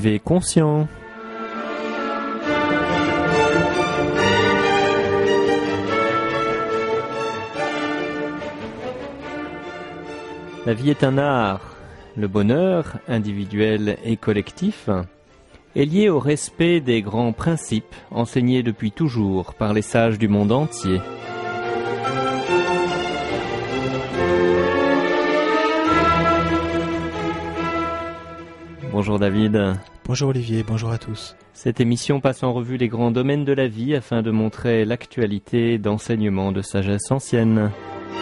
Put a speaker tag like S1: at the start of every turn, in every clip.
S1: Vivez conscient. La vie est un art. Le bonheur, individuel et collectif, est lié au respect des grands principes enseignés depuis toujours par les sages du monde entier. Bonjour David.
S2: Bonjour Olivier, bonjour à tous.
S1: Cette émission passe en revue les grands domaines de la vie afin de montrer l'actualité d'enseignements de sagesse ancienne.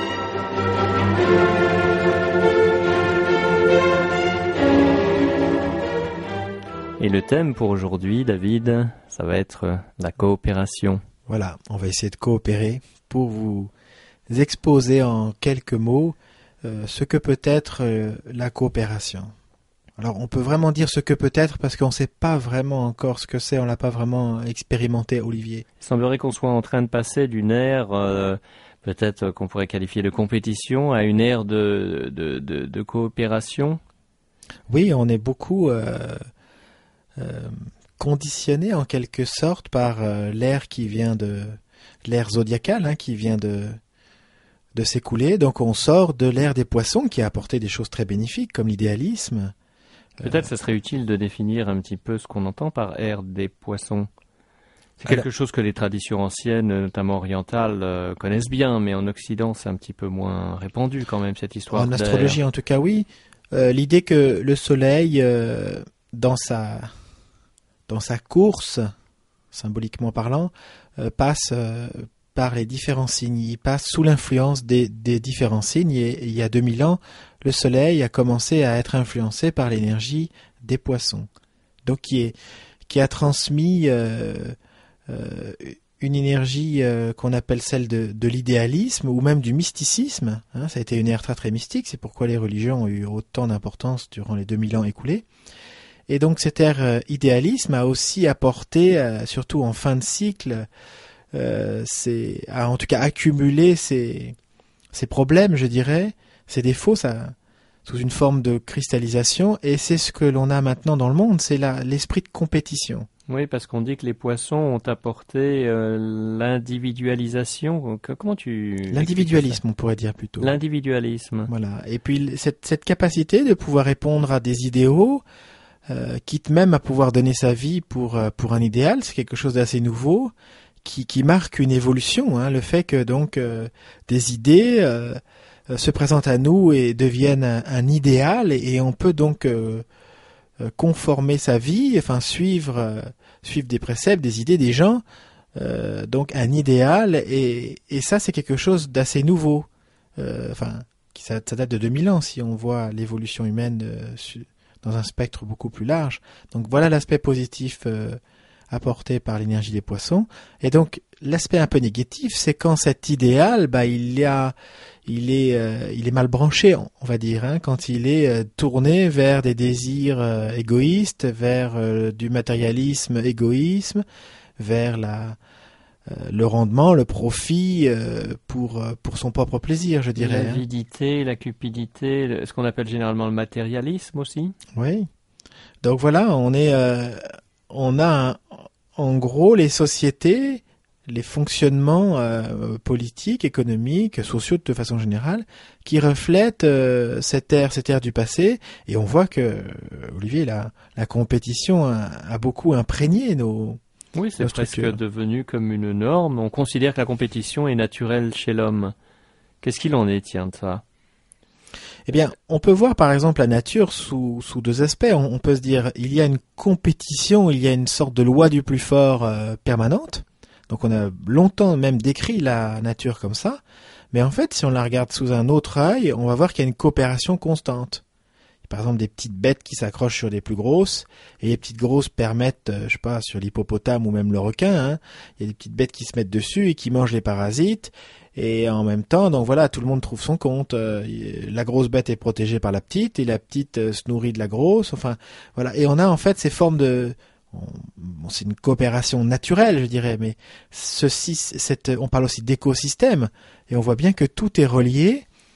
S1: Et le thème pour aujourd'hui, David, ça va être la coopération.
S2: Voilà, on va essayer de coopérer pour vous exposer en quelques mots ce que peut être la coopération. Alors, on peut vraiment dire ce que peut être parce qu'on ne sait pas vraiment encore ce que c'est, on l'a pas vraiment expérimenté, Olivier.
S1: Il semblerait qu'on soit en train de passer d'une ère, peut-être qu'on pourrait qualifier de compétition, à une ère de coopération.
S2: Oui, on est beaucoup conditionné en quelque sorte par l'ère qui vient de l'ère zodiacale, qui vient de s'écouler. Donc, on sort de l'ère des poissons qui a apporté des choses très bénéfiques comme l'idéalisme.
S1: Peut-être ça serait utile de définir un petit peu ce qu'on entend par ère des poissons. C'est quelque chose que les traditions anciennes, notamment orientales, connaissent bien, mais en Occident, c'est un petit peu moins répandu quand même, cette histoire
S2: En astrologie, en tout cas, oui. L'idée que le Soleil, dans sa course, symboliquement parlant, passe par les différents signes. Il passe sous l'influence des différents signes. Et il y a 2000 ans, le Soleil a commencé à être influencé par l'énergie des poissons. Donc qui a transmis une énergie qu'on appelle celle de l'idéalisme ou même du mysticisme. Ça a été une ère très très mystique, c'est pourquoi les religions ont eu autant d'importance durant les 2000 ans écoulés. Et donc cette ère idéalisme a aussi apporté, surtout en fin de cycle, a en tout cas accumulé ses problèmes, je dirais, ses défauts, sous une forme de cristallisation, et c'est ce que l'on a maintenant dans le monde, c'est l'esprit de compétition.
S1: Oui, parce qu'on dit que les poissons ont apporté l'individualisation. Comment tu...
S2: L'individualisme, on pourrait dire plutôt.
S1: L'individualisme.
S2: Voilà. Et puis cette capacité de pouvoir répondre à des idéaux, quitte même à pouvoir donner sa vie pour un idéal, c'est quelque chose d'assez nouveau, qui marque une évolution. Le fait que donc des idées se présentent à nous et deviennent un idéal, et on peut donc conformer sa vie, enfin suivre des préceptes, des idées des gens, donc un idéal, et ça c'est quelque chose d'assez nouveau. Ça date de 2000 ans si on voit l'évolution humaine dans un spectre beaucoup plus large. Donc voilà l'aspect positif apporté par l'énergie des poissons. Et donc l'aspect un peu négatif, c'est quand cet idéal, il est mal branché, on va dire, quand il est tourné vers des désirs égoïstes, vers du matérialisme égoïsme, vers le rendement, le profit pour son propre plaisur, je dirais.
S1: L'avidité, la cupidité, ce qu'on appelle généralement le matérialisme aussi.
S2: Oui. Donc voilà, on a en gros les sociétés, les fonctionnements politiques, économiques, sociaux de façon générale, qui reflètent cette ère du passé. Et on voit que, Olivier, la compétition a beaucoup imprégné nos...
S1: Oui, c'est presque devenu comme une norme. On considère que la compétition est naturelle chez l'homme. Qu'est-ce qu'il en est, tiens, de ça ?
S2: Eh bien, on peut voir par exemple la nature sous deux aspects. On peut se dire, il y a une compétition, il y a une sorte de loi du plus fort permanente. Donc on a longtemps même décrit la nature comme ça. Mais en fait, si on la regarde sous un autre œil, on va voir qu'il y a une coopération constante. Par exemple, des petites bêtes qui s'accrochent sur des plus grosses, et les petites grosses permettent, sur l'hippopotame ou même le requin, il y a des petites bêtes qui se mettent dessus et qui mangent les parasites, et en même temps, donc voilà, tout le monde trouve son compte. La grosse bête est protégée par la petite, et la petite se nourrit de la grosse, enfin, voilà. Et on a en fait ces formes de... c'est une coopération naturelle, je dirais, mais on parle aussi d'écosystème, et on voit bien que tout est relié,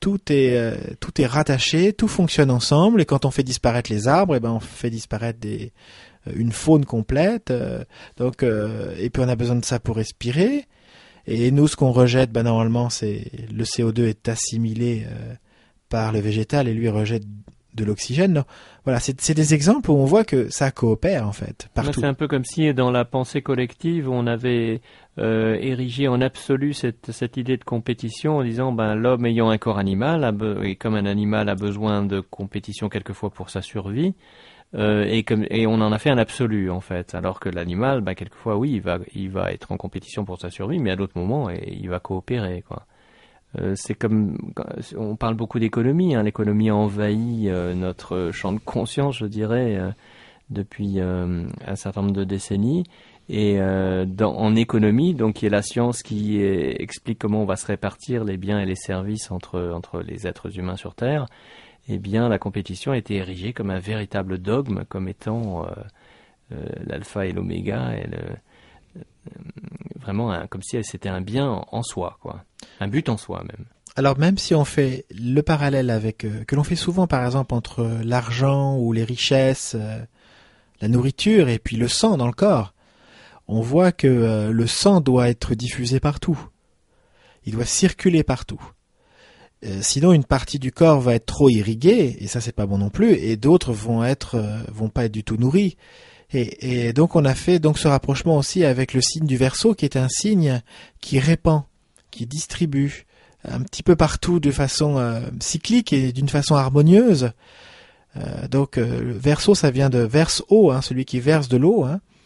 S2: tout est rattaché, tout fonctionne ensemble, et quand on fait disparaître les arbres, on fait disparaître une faune complète. Et puis on a besoin de ça pour respirer. Et nous, ce qu'on rejette, normalement, c'est le CO2 est assimilé par le végétal et lui rejette de l'oxygène. Donc, voilà, c'est des exemples où on voit que ça coopère en fait partout.
S1: C'est un peu comme si dans la pensée collective on avait érigé en absolu cette idée de compétition en disant l'homme ayant un corps animal et comme un animal a besoin de compétition quelquefois pour sa survie et on en a fait un absolu en fait, alors que l'animal quelquefois oui il va être en compétition pour sa survie, mais à d'autres moments il va coopérer quoi. C'est comme on parle beaucoup d'économie, l'économie a envahi notre champ de conscience, je dirais, depuis un certain nombre de décennies. Et en économie, donc il y a la science qui explique comment on va se répartir les biens et les services entre les êtres humains sur Terre. Eh bien, la compétition a été érigée comme un véritable dogme, comme étant l'alpha et l'oméga, et vraiment comme si c'était un bien en soi, quoi. Un but en soi même.
S2: Alors même si on fait le parallèle avec que l'on fait souvent par exemple entre l'argent ou les richesses, la nourriture et puis le sang dans le corps, on voit que le sang doit être diffusé partout. Il doit circuler partout. Sinon une partie du corps va être trop irriguée et ça c'est pas bon non plus, et d'autres vont pas être du tout nourris. Et donc on a fait ce rapprochement aussi avec le signe du Verseau, qui est un signe qui répand, qui distribue un petit peu partout de façon cyclique et d'une façon harmonieuse. Le Verseau, ça vient de verse eau, celui qui verse de l'eau.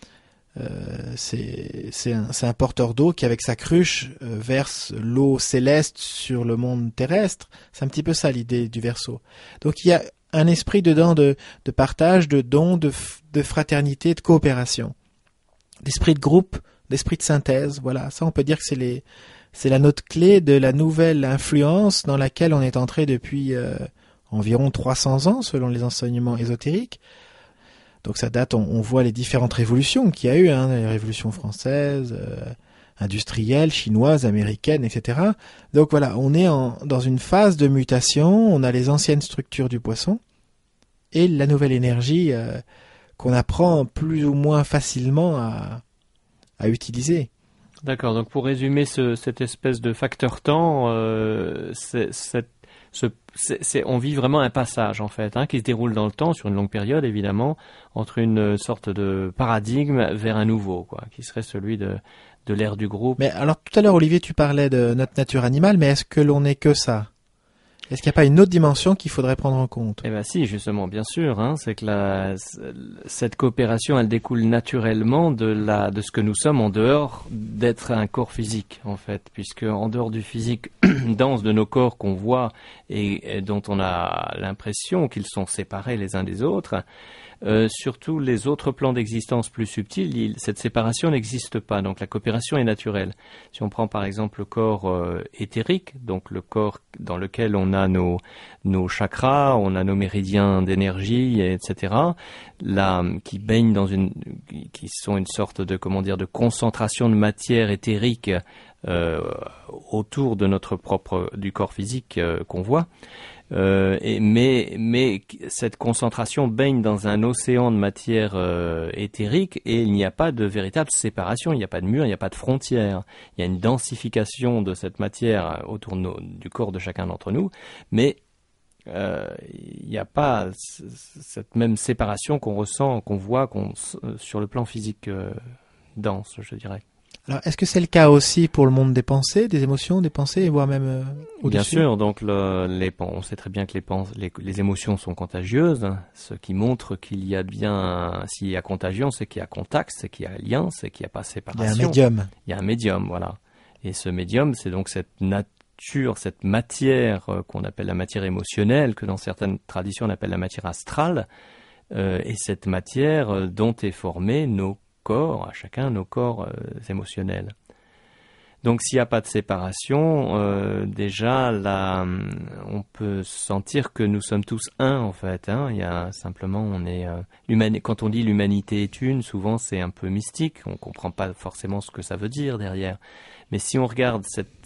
S2: C'est un porteur d'eau qui, avec sa cruche, verse l'eau céleste sur le monde terrestre. C'est un petit peu ça l'idée du Verseau. Donc il y a un esprit dedans de partage, de don, de fraternité, de coopération, d'esprit de groupe, d'esprit de synthèse. Voilà, ça on peut dire que c'est la note clé de la nouvelle influence dans laquelle on est entré depuis environ 300 ans selon les enseignements ésotériques. Donc ça date, on voit les différentes révolutions qu'il y a eu, les révolutions françaises, industrielles, chinoises, américaines, etc. Donc voilà, on est dans une phase de mutation, on a les anciennes structures du poisson et la nouvelle énergie qu'on apprend plus ou moins facilement à utiliser.
S1: D'accord, donc pour résumer cette espèce de facteur temps, on vit vraiment un passage en fait, qui se déroule dans le temps sur une longue période évidemment, entre une sorte de paradigme vers un nouveau, quoi, qui serait celui de l'ère du groupe.
S2: Mais alors tout à l'heure Olivier, tu parlais de notre nature animale, mais est-ce que l'on n'est que ça ? Est-ce qu'il n'y a pas une autre dimension qu'il faudrait prendre en compte ?
S1: Eh bien si, justement, bien sûr, c'est que cette coopération, elle découle naturellement de ce que nous sommes en dehors d'être un corps physique, en fait, puisque en dehors du physique dense de nos corps qu'on voit et dont on a l'impression qu'ils sont séparés les uns des autres, surtout les autres plans d'existence plus subtils, cette séparation n'existe pas, donc la coopération est naturelle. Si on prend par exemple le corps éthérique, donc le corps dans lequel on a nos chakras, on a nos méridiens d'énergie, etc., qui baignent qui sont une sorte de de concentration de matière éthérique autour de du corps physique qu'on voit. Mais cette concentration baigne dans un océan de matière éthérique et il n'y a pas de véritable séparation, il n'y a pas de mur, il n'y a pas de frontière. Il y a une densification de cette matière autour du corps de chacun d'entre nous, mais il n'y a pas cette même séparation qu'on ressent, qu'on voit sur le plan physique dense, je dirais.
S2: Alors, est-ce que c'est le cas aussi pour le monde des pensées, des émotions, des pensées, voire même au-dessus ?
S1: Bien sûr, donc on sait très bien que les émotions sont contagieuses, ce qui montre qu'il y a bien, s'il y a contagion, c'est qu'il y a contact, c'est qu'il y a lien, c'est qu'il n'y a pas séparation.
S2: Il y a un médium.
S1: Il y a un médium, voilà. Et ce médium, c'est donc cette nature, cette matière qu'on appelle la matière émotionnelle, que dans certaines traditions on appelle la matière astrale, et cette matière dont est formé à chacun nos corps émotionnels. Donc s'il n'y a pas de séparation, déjà là, on peut sentir que nous sommes tous un en fait. Il y a simplement, quand on dit l'humanité est une, souvent c'est un peu mystique, on comprend pas forcément ce que ça veut dire derrière. Mais si on regarde cette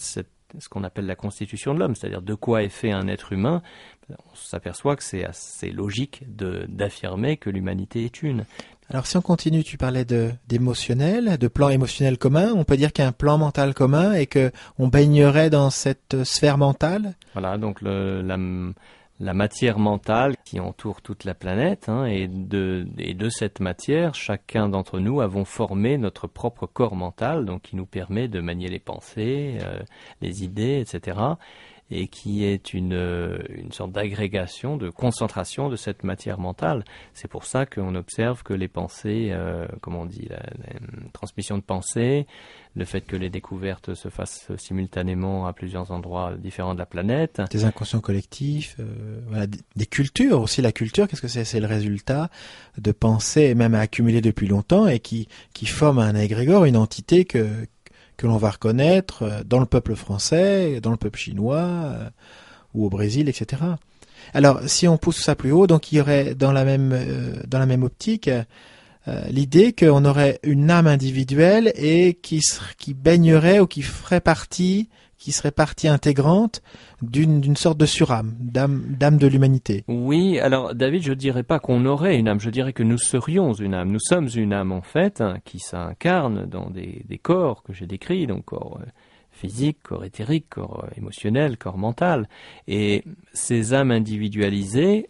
S1: ce qu'on appelle la constitution de l'homme, c'est-à-dire de quoi est fait un être humain, on s'aperçoit que c'est assez logique d'affirmer que l'humanité est une.
S2: Alors si on continue, tu parlais d'émotionnel, de plan émotionnel commun. On peut dire qu'il y a un plan mental commun et que on baignerait dans cette sphère mentale.
S1: Voilà, donc la matière mentale qui entoure toute la planète, hein, et de cette matière, chacun d'entre nous avons formé notre propre corps mental, donc qui nous permet de manier les pensées, les idées, etc., et qui est une sorte d'agrégation, de concentration de cette matière mentale. C'est pour ça qu'on observe que les pensées, comment on dit, la transmission de pensées, le fait que les découvertes se fassent simultanément à plusieurs endroits différents de la planète.
S2: Des inconscients collectifs, voilà, des cultures aussi. La culture, qu'est-ce que c'est? C'est le résultat de pensées, même accumulées depuis longtemps, et qui forment un égrégore, une entité que l'on va reconnaître dans le peuple français, dans le peuple chinois, ou au Brésil, etc. Alors, si on pousse ça plus haut, donc il y aurait dans la même optique l'idée qu'on aurait une âme individuelle et qui baignerait ou qui serait partie intégrante d'une sorte de surâme, d'âme de l'humanité.
S1: Oui, alors David, je dirais pas qu'on aurait une âme, je dirais que nous serions une âme. Nous sommes une âme en fait, hein, qui s'incarne dans des corps que j'ai décrits, donc corps physique, corps éthérique, corps émotionnel, corps mental. Et ces âmes individualisées,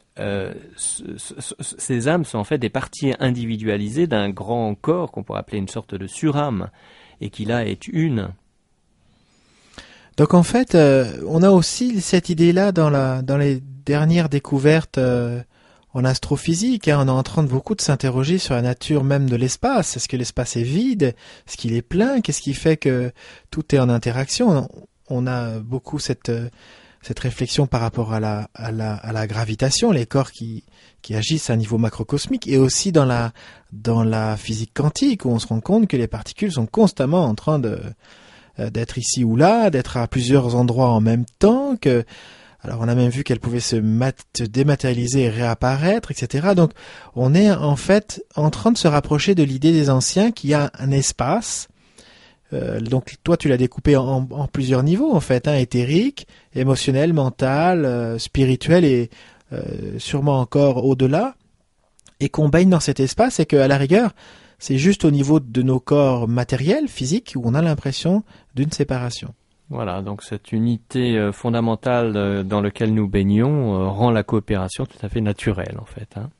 S1: ces âmes sont en fait des parties individualisées d'un grand corps qu'on pourrait appeler une sorte de surâme, et qui là est une.
S2: Donc en fait, on a aussi cette idée-là dans les dernières découvertes en astrophysique. Hein, on est en train beaucoup de s'interroger sur la nature même de l'espace. Est-ce que l'espace est vide? Est-ce qu'il est plein? Qu'est-ce qui fait que tout est en interaction? On a beaucoup cette réflexion par rapport à la gravitation, les corps qui agissent à un niveau macrocosmique, et aussi dans la physique quantique, où on se rend compte que les particules sont constamment en train d'être ici ou là, d'être à plusieurs endroits en même temps, alors on a même vu qu'elles pouvaient se dématérialiser et réapparaître, etc. Donc on est en fait en train de se rapprocher de l'idée des anciens qu'il y a un espace. Donc toi tu l'as découpé en plusieurs niveaux en fait, hein, éthérique, émotionnel, mental, spirituel et sûrement encore au-delà, et qu'on baigne dans cet espace et qu'à la rigueur c'est juste au niveau de nos corps matériels, physiques, où on a l'impression d'une séparation.
S1: Voilà, donc cette unité fondamentale dans laquelle nous baignons rend la coopération tout à fait naturelle en fait, hein.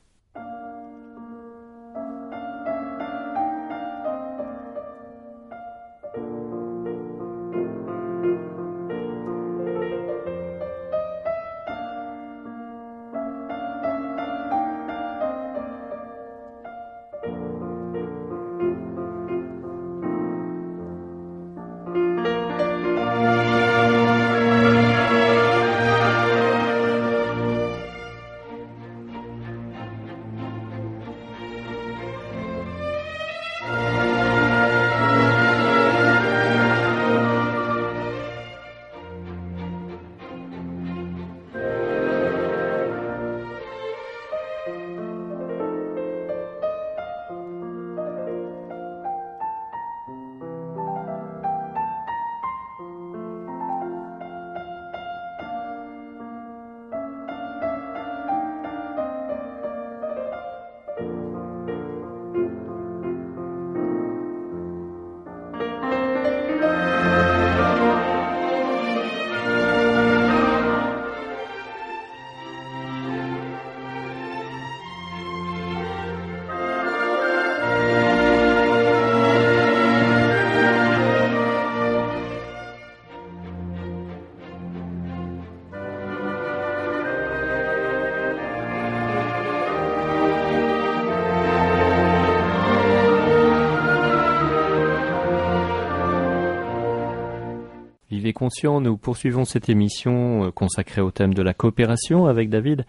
S1: Vivez conscient, nous poursuivons cette émission consacrée au thème de la coopération avec David.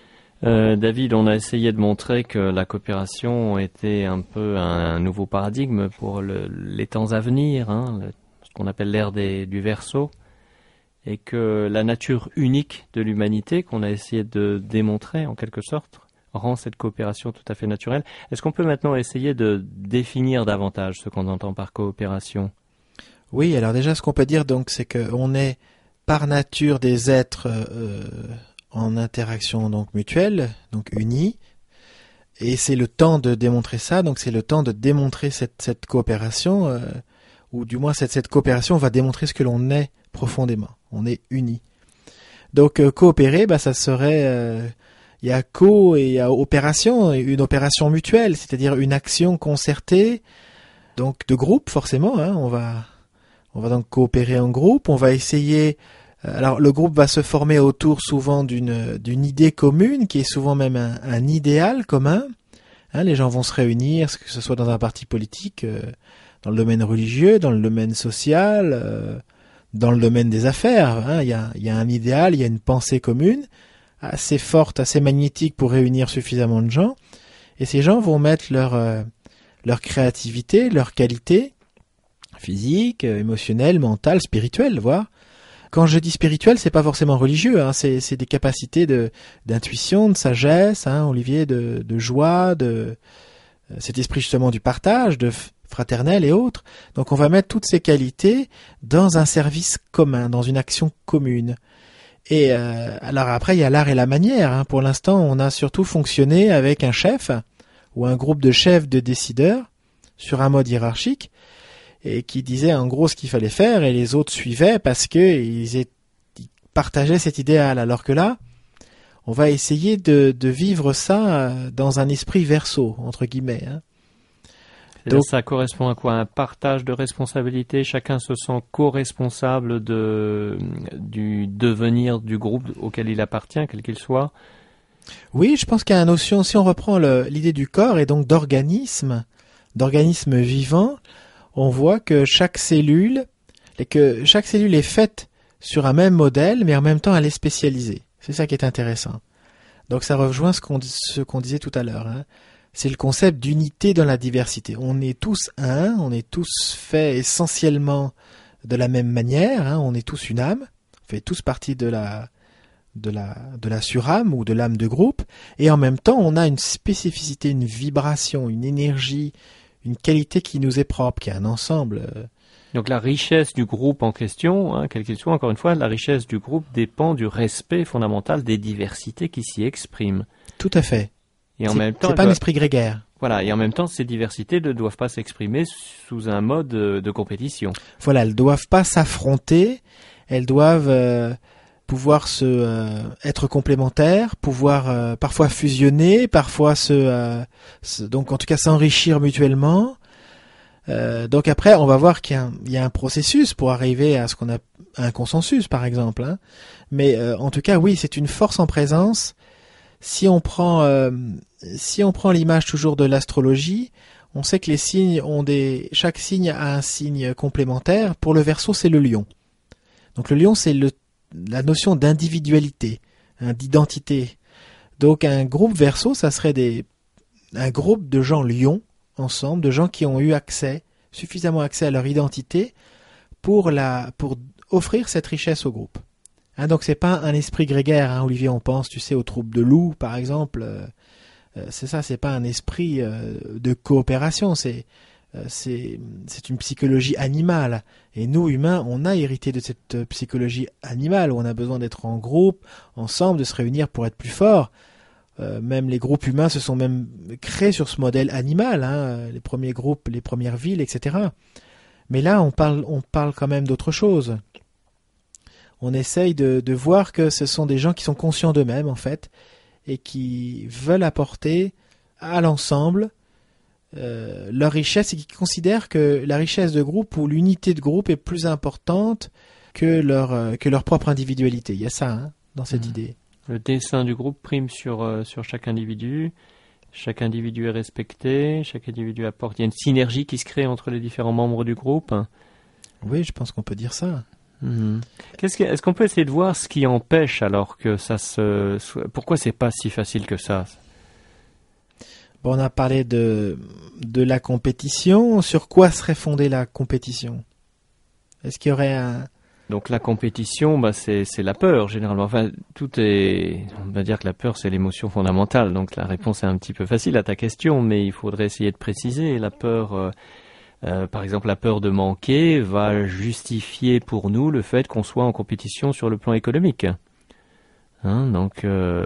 S1: David, on a essayé de montrer que la coopération était un peu un nouveau paradigme pour les temps à venir, hein, ce qu'on appelle l'ère du Verseau, et que la nature unique de l'humanité, qu'on a essayé de démontrer en quelque sorte, rend cette coopération tout à fait naturelle. Est-ce qu'on peut maintenant essayer de définir davantage ce qu'on entend par coopération ?
S2: Oui, alors déjà, ce qu'on peut dire, donc, c'est qu'on est par nature des êtres en interaction donc mutuelle, donc unis, et c'est le temps de démontrer ça. Donc, c'est le temps de démontrer cette coopération, ou du moins cette coopération va démontrer ce que l'on est profondément. On est unis. Donc, coopérer, ça serait il y a et il y a opération, une opération mutuelle, c'est-à-dire une action concertée, donc de groupe forcément. On va donc coopérer en groupe. On va essayer. Alors le groupe va se former autour souvent d'une idée commune, qui est souvent même un idéal commun. Les gens vont se réunir, que ce soit dans un parti politique, dans le domaine religieux, dans le domaine social, dans le domaine des affaires. Il y a un idéal, il y a une pensée commune, assez forte, assez magnétique pour réunir suffisamment de gens. Et ces gens vont mettre leur créativité, leur qualité physique, émotionnelle, mentale, spirituelle, voire. Quand je dis spirituel, c'est pas forcément religieux, c'est des capacités d'intuition, de sagesse, Olivier, de joie, de cet esprit justement du partage, de fraternel et autres. Donc on va mettre toutes ces qualités dans un service commun, dans une action commune. Et alors après, il y a l'art et la manière. Pour l'instant, on a surtout fonctionné avec un chef ou un groupe de chefs, de décideurs, sur un mode hiérarchique, et qui disait en gros ce qu'il fallait faire, et les autres suivaient parce que ils partageaient cet idéal. Alors que là, on va essayer de vivre ça dans un esprit verso, entre guillemets.
S1: Donc ça correspond à quoi? Un partage de responsabilités? Chacun se sent co-responsable du devenir du groupe auquel il appartient, quel qu'il soit?
S2: Oui, je pense qu'il y a une notion, si on reprend l'idée du corps et donc d'organisme vivant, on voit que chaque cellule est faite sur un même modèle, mais en même temps elle est spécialisée. C'est ça qui est intéressant. Donc ça rejoint ce qu'on disait tout à l'heure. C'est le concept d'unité dans la diversité. On est tous un, on est tous faits essentiellement de la même manière. On est tous une âme, on fait tous partie de la surâme ou de l'âme de groupe, et en même temps on a une spécificité, une vibration, une énergie, une qualité qui nous est propre, qui est un ensemble.
S1: Donc la richesse du groupe en question, quel qu'il soit, encore une fois, la richesse du groupe dépend du respect fondamental des diversités qui s'y expriment.
S2: Tout à fait.
S1: Et en même temps,
S2: c'est pas un esprit grégaire.
S1: Voilà, et en même temps, ces diversités ne doivent pas s'exprimer sous un mode de compétition.
S2: Voilà, elles doivent pas s'affronter, elles doivent pouvoir être complémentaires, pouvoir parfois fusionner, parfois donc en tout cas s'enrichir mutuellement. Donc après, on va voir qu'il y a un processus pour arriver à ce qu'on a un consensus, par exemple. Mais en tout cas, oui, c'est une force en présence. Si on prend l'image toujours de l'astrologie, on sait que les signes chaque signe a un signe complémentaire. Pour le Verseau, c'est le lion. Donc le lion, c'est la notion d'individualité, d'identité. Donc un groupe Verseau, ça serait un groupe de gens lions ensemble, de gens qui ont eu suffisamment accès à leur identité pour offrir cette richesse au groupe. Donc c'est pas un esprit grégaire, Olivier, on pense, tu sais, aux troupes de loups, par exemple. C'est ça, c'est pas un esprit de coopération, c'est une psychologie animale. Et nous, humains, on a hérité de cette psychologie animale où on a besoin d'être en groupe, ensemble, de se réunir pour être plus fort. Même les groupes humains se sont même créés sur ce modèle animal, les premiers groupes, les premières villes, etc. Mais là, on parle quand même d'autre chose. On essaye de voir que ce sont des gens qui sont conscients d'eux-mêmes, en fait, et qui veulent apporter à l'ensemble leur richesse, et qui considèrent que la richesse de groupe ou l'unité de groupe est plus importante que leur propre individualité. Il y a ça, dans cette idée.
S1: Le dessein du groupe prime sur chaque individu. Chaque individu est respecté, chaque individu apporte. Il y a une synergie qui se crée entre les différents membres du groupe.
S2: Oui, je pense qu'on peut dire ça.
S1: Est-ce qu'on peut essayer de voir ce qui empêche alors que pourquoi c'est pas si facile que ça?
S2: Bon, on a parlé de la compétition. Sur quoi serait fondée la compétition? Est-ce qu'il y aurait
S1: Donc la compétition, c'est la peur généralement. Enfin, on va dire que la peur c'est l'émotion fondamentale. Donc la réponse est un petit peu facile à ta question, mais il faudrait essayer de préciser. La peur, Par exemple, la peur de manquer va justifier pour nous le fait qu'on soit en compétition sur le plan économique. Donc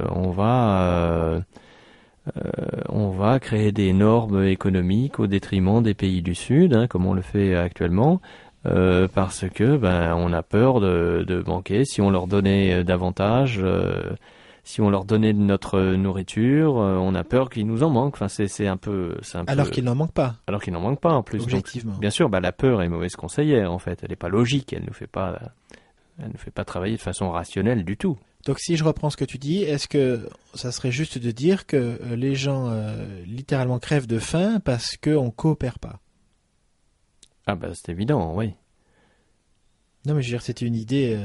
S1: on va créer des normes économiques au détriment des pays du Sud, comme on le fait actuellement, parce que on a peur de manquer. Si on leur donnait davantage, si on leur donnait de notre nourriture, on a peur qu'il nous en manque. Enfin, c'est un peu.
S2: Alors qu'il n'en manque pas.
S1: Alors qu'il n'en manque pas en plus.
S2: Objectivement.
S1: Donc, bien sûr, la peur est mauvaise conseillère en fait. Elle n'est pas logique. Elle ne fait pas travailler de façon rationnelle du tout.
S2: Donc si je reprends ce que tu dis, est-ce que ça serait juste de dire que les gens littéralement crèvent de faim parce qu'on coopère pas?
S1: Ah c'est évident, oui.
S2: Non mais je veux dire, c'est une idée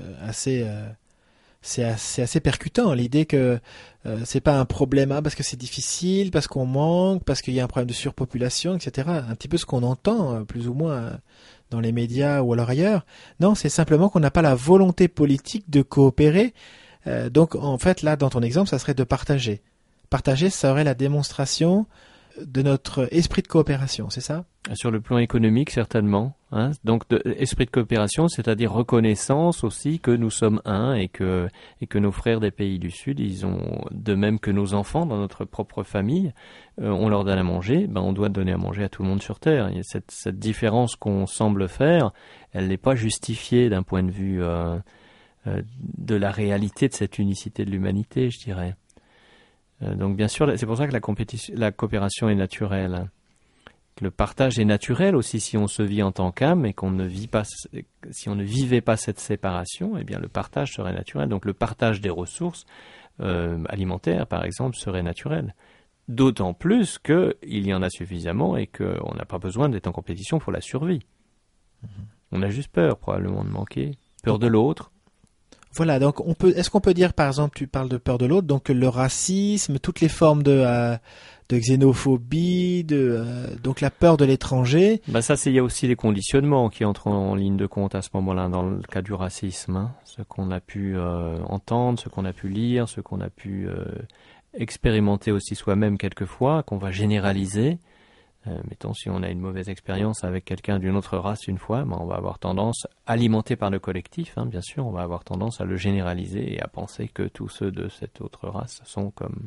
S2: c'est assez percutant, l'idée que c'est pas un problème parce que c'est difficile, parce qu'on manque, parce qu'il y a un problème de surpopulation, etc. Un petit peu ce qu'on entend plus ou moins dans les médias ou alors ailleurs. Non, c'est simplement qu'on n'a pas la volonté politique de coopérer. Donc en fait là, dans ton exemple, ça serait de partager. Partager, ça serait la démonstration de notre esprit de coopération, c'est ça?
S1: Sur le plan économique, certainement. Donc, esprit de coopération, c'est-à-dire reconnaissance aussi que nous sommes un et que nos frères des pays du Sud, ils ont, de même que nos enfants dans notre propre famille, on leur donne à manger, on doit donner à manger à tout le monde sur Terre. Et cette différence qu'on semble faire, elle n'est pas justifiée d'un point de vue de la réalité de cette unicité de l'humanité, je dirais. Donc bien sûr, c'est pour ça que la coopération est naturelle. Le partage est naturel aussi si on se vit en tant qu'âme et qu'on ne vit pas, si on ne vivait pas cette séparation, eh bien le partage serait naturel. Donc le partage des ressources alimentaires, par exemple, serait naturel. D'autant plus qu'il y en a suffisamment et qu'on n'a pas besoin d'être en compétition pour la survie. On a juste peur probablement de manquer, peur de l'autre.
S2: Voilà, donc est-ce qu'on peut dire, par exemple, tu parles de peur de l'autre, donc le racisme, toutes les formes de xénophobie, donc la peur de l'étranger.
S1: Ça, il y a aussi les conditionnements qui entrent en ligne de compte à ce moment-là, dans le cas du racisme. Ce qu'on a pu entendre, ce qu'on a pu lire, ce qu'on a pu expérimenter aussi soi-même quelquefois, qu'on va généraliser. Mettons, si on a une mauvaise expérience avec quelqu'un d'une autre race une fois, on va avoir tendance, alimenté par le collectif, bien sûr, on va avoir tendance à le généraliser et à penser que tous ceux de cette autre race sont comme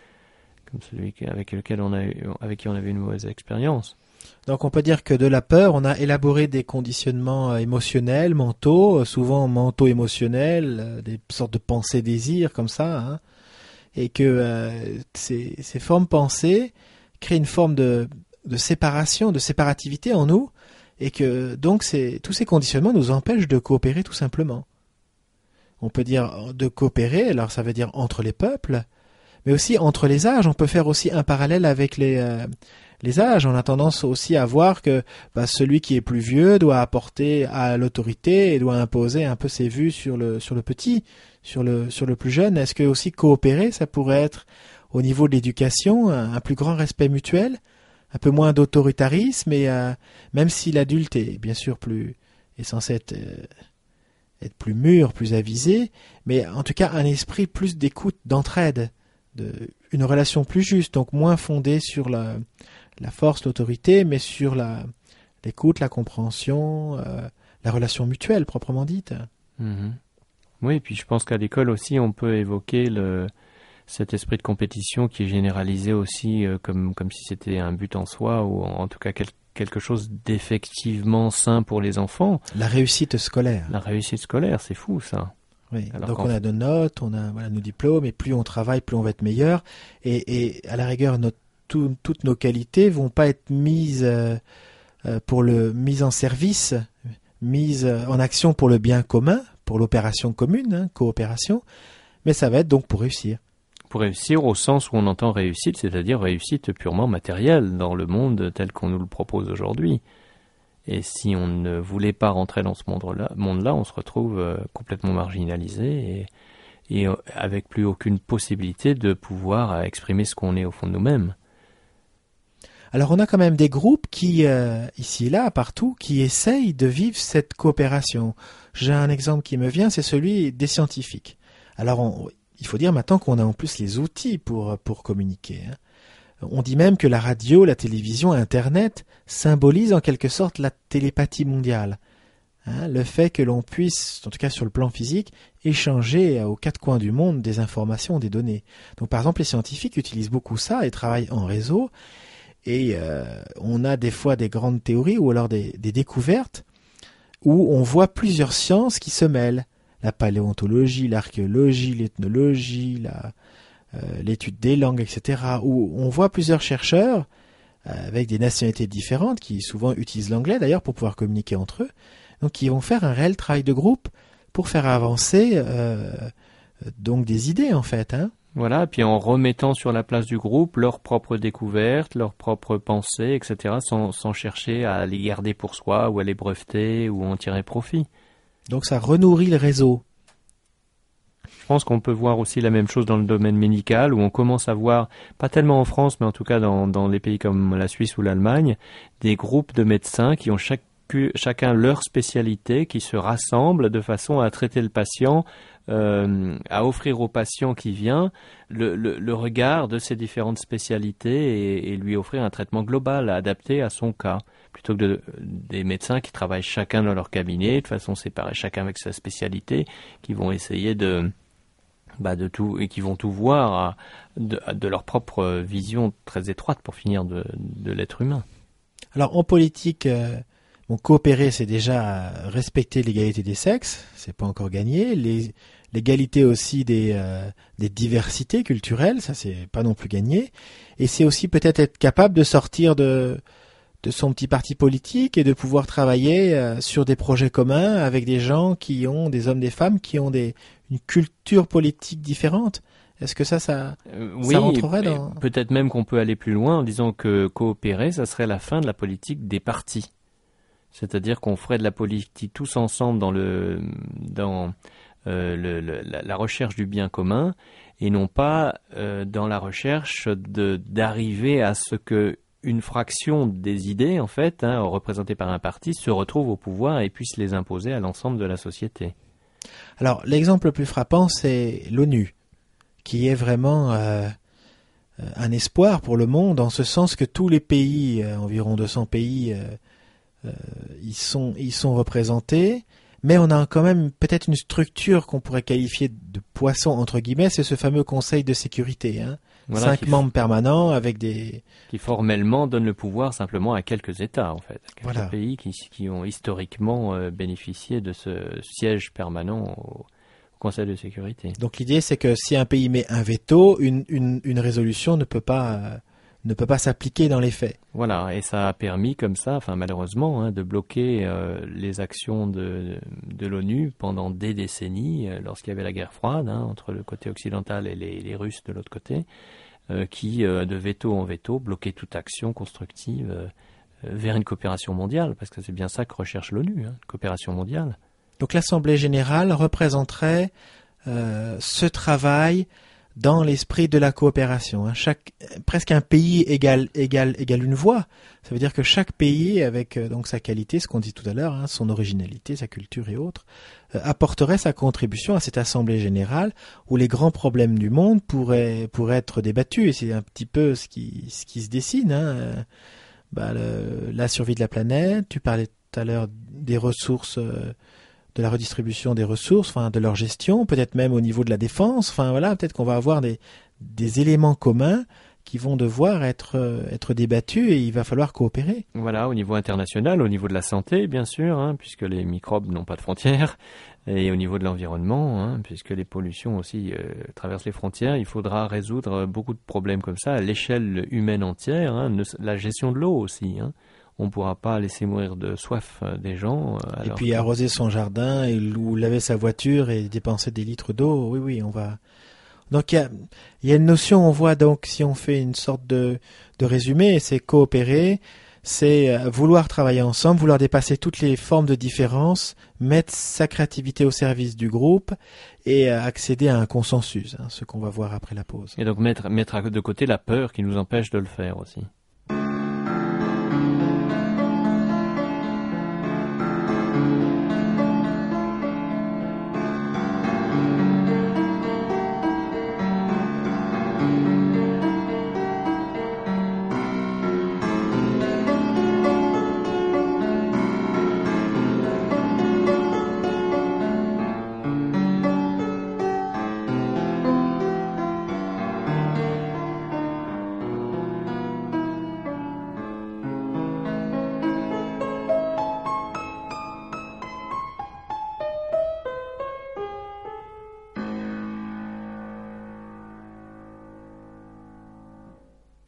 S1: celui avec qui on avait une mauvaise expérience.
S2: Donc on peut dire que de la peur, on a élaboré des conditionnements émotionnels, mentaux, souvent mentaux émotionnels, des sortes de pensées-désirs comme ça, et que ces formes pensées créent une forme de séparation, de séparativité en nous, et que donc tous ces conditionnements nous empêchent de coopérer tout simplement. On peut dire de coopérer, alors ça veut dire entre les peuples, mais aussi entre les âges. On peut faire aussi un parallèle avec les âges. On a tendance aussi à voir que celui qui est plus vieux doit apporter à l'autorité et doit imposer un peu ses vues sur le petit, sur le plus jeune. Est-ce que aussi coopérer, ça pourrait être au niveau de l'éducation un plus grand respect mutuel, un peu moins d'autoritarisme, et même si l'adulte est bien sûr est censé être plus mûr, plus avisé, mais en tout cas un esprit plus d'écoute, d'entraide, une relation plus juste, donc moins fondée sur la force, l'autorité, mais sur l'écoute, la compréhension, la relation mutuelle proprement dite.
S1: Mmh. Oui, et puis je pense qu'à l'école aussi on peut évoquer cet esprit de compétition qui est généralisé aussi comme si c'était un but en soi, ou en tout cas quelque chose d'effectivement sain pour les enfants.
S2: La réussite scolaire.
S1: La réussite scolaire, c'est fou ça.
S2: Oui. Donc on a nos notes, on a nos diplômes, et plus on travaille, plus on va être meilleur. Et à la rigueur, toutes nos qualités vont pas être mises en service, mises en action pour le bien commun, pour l'opération commune, coopération, mais ça va être donc pour réussir.
S1: Pour réussir au sens où on entend réussite, c'est-à-dire réussite purement matérielle dans le monde tel qu'on nous le propose aujourd'hui. Et si on ne voulait pas rentrer dans ce monde-là, on se retrouve complètement marginalisé et avec plus aucune possibilité de pouvoir exprimer ce qu'on est au fond de nous-mêmes.
S2: Alors on a quand même des groupes qui, ici et là, partout, qui essayent de vivre cette coopération. J'ai un exemple qui me vient, c'est celui des scientifiques. Alors il faut dire maintenant qu'on a en plus les outils pour communiquer. On dit même que la radio, la télévision, Internet symbolisent en quelque sorte la télépathie mondiale. Le fait que l'on puisse, en tout cas sur le plan physique, échanger aux quatre coins du monde des informations, des données. Donc par exemple, les scientifiques utilisent beaucoup ça et travaillent en réseau. Et on a des fois des grandes théories ou alors des découvertes où on voit plusieurs sciences qui se mêlent. La paléontologie, l'archéologie, l'ethnologie, l'étude des langues, etc. Où on voit plusieurs chercheurs avec des nationalités différentes qui souvent utilisent l'anglais d'ailleurs pour pouvoir communiquer entre eux. Donc qui vont faire un réel travail de groupe pour faire avancer donc des idées en fait.
S1: Voilà, et puis en remettant sur la place du groupe leurs propres découvertes, leurs propres pensées, etc., sans chercher à les garder pour soi ou à les breveter ou en tirer profit.
S2: Donc ça renourrit le réseau.
S1: Je pense qu'on peut voir aussi la même chose dans le domaine médical, où on commence à voir, pas tellement en France, mais en tout cas dans les pays comme la Suisse ou l'Allemagne, des groupes de médecins qui ont chacun leur spécialité, qui se rassemblent de façon à traiter le patient, à offrir au patient qui vient le regard de ces différentes spécialités et lui offrir un traitement global adapté à son cas, plutôt que des médecins qui travaillent chacun dans leur cabinet de façon séparée, chacun avec sa spécialité, qui vont essayer de tout et qui vont tout voir de leur propre vision très étroite pour finir de l'être humain.
S2: Alors en politique, coopérer, c'est déjà respecter l'égalité des sexes, c'est pas encore gagné. L'égalité aussi des diversités culturelles, ça c'est pas non plus gagné. Et c'est aussi peut-être être capable de sortir de son petit parti politique et de pouvoir travailler sur des projets communs avec des gens qui ont, des hommes, des femmes, qui ont une culture politique différente. Est-ce que ça rentrerait dans...
S1: Peut-être même qu'on peut aller plus loin en disant que coopérer, ça serait la fin de la politique des partis. C'est-à-dire qu'on ferait de la politique tous ensemble dans la recherche du bien commun et non pas dans la recherche d'arriver à ce que une fraction des idées, en fait, représentées par un parti, se retrouve au pouvoir et puisse les imposer à l'ensemble de la société.
S2: Alors, l'exemple le plus frappant, c'est l'ONU, qui est vraiment un espoir pour le monde, en ce sens que tous les pays, environ 200 pays, ils sont représentés, mais on a quand même peut-être une structure qu'on pourrait qualifier de poisson, entre guillemets, c'est ce fameux Conseil de sécurité. Voilà, 5 membres permanents avec
S1: qui formellement donnent le pouvoir simplement à quelques États, en fait.
S2: Quelques
S1: pays qui ont historiquement bénéficié de ce siège permanent au Conseil de sécurité.
S2: Donc l'idée, c'est que si un pays met un veto, une résolution ne peut pas s'appliquer dans les faits.
S1: Voilà, et ça a permis comme ça, malheureusement, de bloquer les actions de l'ONU pendant des décennies, lorsqu'il y avait la guerre froide, entre le côté occidental et les Russes de l'autre côté, qui, de veto en veto, bloquaient toute action constructive vers une coopération mondiale, parce que c'est bien ça que recherche l'ONU, une coopération mondiale.
S2: Donc l'Assemblée générale représenterait ce travail dans l'esprit de la coopération. Presque un pays égale une voix. Ça veut dire que chaque pays, avec donc sa qualité, ce qu'on dit tout à l'heure, son originalité, sa culture et autres, apporterait sa contribution à cette assemblée générale où les grands problèmes du monde pourraient être débattus. Et c'est un petit peu ce qui se dessine. La survie de la planète. Tu parlais tout à l'heure des ressources. De la redistribution des ressources, de leur gestion, peut-être même au niveau de la défense. Peut-être qu'on va avoir des éléments communs qui vont devoir être débattus et il va falloir coopérer.
S1: Voilà, au niveau international, au niveau de la santé, bien sûr, puisque les microbes n'ont pas de frontières, et au niveau de l'environnement, puisque les pollutions aussi traversent les frontières, il faudra résoudre beaucoup de problèmes comme ça à l'échelle humaine entière, la gestion de l'eau aussi, On ne pourra pas laisser mourir de soif des gens.
S2: Et puis arroser son jardin ou laver sa voiture et dépenser des litres d'eau. Oui, on va. Donc il y a une notion, on voit donc si on fait une sorte de résumé, c'est coopérer, c'est vouloir travailler ensemble, vouloir dépasser toutes les formes de différence, mettre sa créativité au service du groupe et accéder à un consensus, ce qu'on va voir après la pause.
S1: Et donc mettre de côté la peur qui nous empêche de le faire aussi.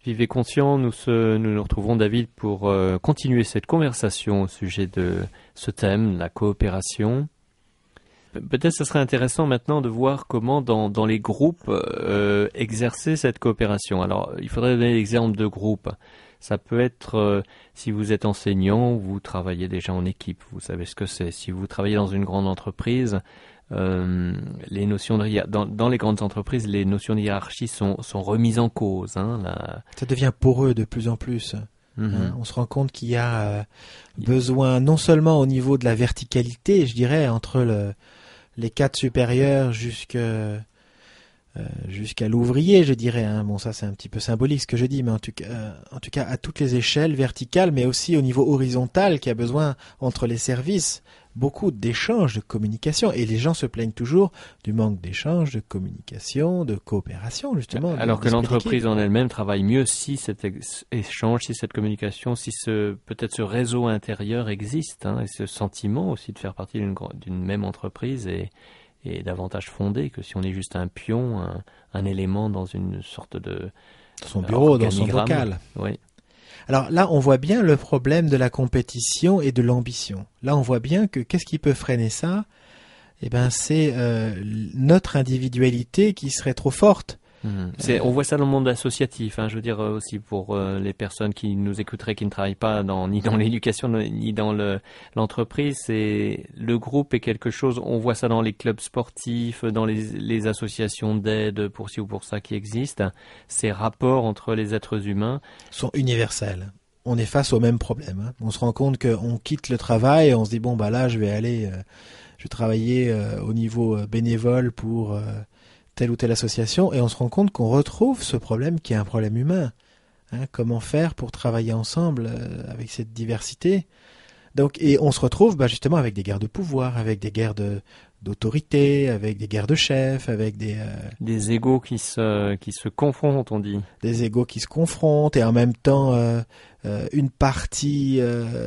S1: Vivez conscient, nous nous retrouvons, David, pour continuer cette conversation au sujet de ce thème, la coopération. Peut-être ce serait intéressant maintenant de voir comment dans les groupes exercer cette coopération. Alors, il faudrait donner l'exemple de groupe. Ça peut être, si vous êtes enseignant, vous travaillez déjà en équipe, vous savez ce que c'est. Si vous travaillez dans une grande entreprise, les notions dans les grandes entreprises, les notions de hiérarchie sont remises en cause.
S2: Ça devient poreux de plus en plus. On se rend compte qu'il y a besoin non seulement au niveau de la verticalité, je dirais, entre les cadres supérieurs jusqu'à l'ouvrier, je dirais. Bon, ça c'est un petit peu symbolique ce que je dis, mais en tout cas à toutes les échelles verticales, mais aussi au niveau horizontal, qui a besoin entre les services beaucoup d'échanges, de communication, et les gens se plaignent toujours du manque d'échanges, de communication, de coopération, justement.
S1: Alors que l'entreprise en elle-même travaille mieux si cet échange, si cette communication, si peut-être ce réseau intérieur existe, et ce sentiment aussi de faire partie d'une même entreprise est davantage fondé que si on est juste un pion, un élément dans une sorte de...
S2: Dans son bureau, dans son local.
S1: Oui.
S2: Alors là, on voit bien le problème de la compétition et de l'ambition. Là, on voit bien que qu'est-ce qui peut freiner ça ? Eh ben, c'est notre individualité qui serait trop forte.
S1: On voit ça dans le monde associatif. Je veux dire aussi pour les personnes qui nous écouteraient, qui ne travaillent pas ni dans l'éducation ni dans l'entreprise. Le groupe est quelque chose. On voit ça dans les clubs sportifs, dans les associations d'aide pour ci ou pour ça qui existent. Ces rapports entre les êtres humains
S2: sont universels. On est face au même problème. On se rend compte qu'on quitte le travail et on se dit bon bah là je vais travailler au niveau bénévole pour telle ou telle association, et on se rend compte qu'on retrouve ce problème qui est un problème humain. Comment faire pour travailler ensemble avec cette diversité ? Donc, et on se retrouve justement avec des guerres de pouvoir, avec des guerres d'autorité, avec des guerres de chefs, avec
S1: des égos qui se confrontent, on dit.
S2: Des égos qui se confrontent, et en même temps une partie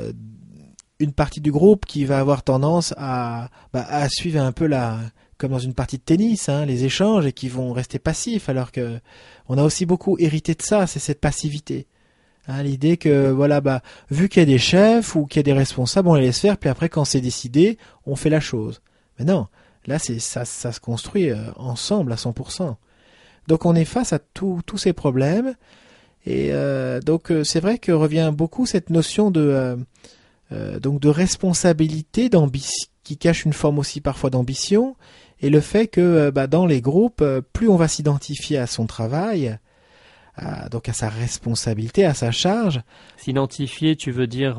S2: du groupe qui va avoir tendance à suivre un peu comme dans une partie de tennis, les échanges, et qui vont rester passifs, alors que on a aussi beaucoup hérité de ça, c'est cette passivité. L'idée que, vu qu'il y a des chefs ou qu'il y a des responsables, on les laisse faire, puis après, quand c'est décidé, on fait la chose. Mais non, là, ça se construit ensemble à 100%. Donc, on est face à tous ces problèmes, et donc, c'est vrai que revient beaucoup cette notion de responsabilité, qui cache une forme aussi parfois d'ambition, et le fait que dans les groupes, plus on va s'identifier à son travail, donc à sa responsabilité, à sa charge.
S1: S'identifier, tu veux dire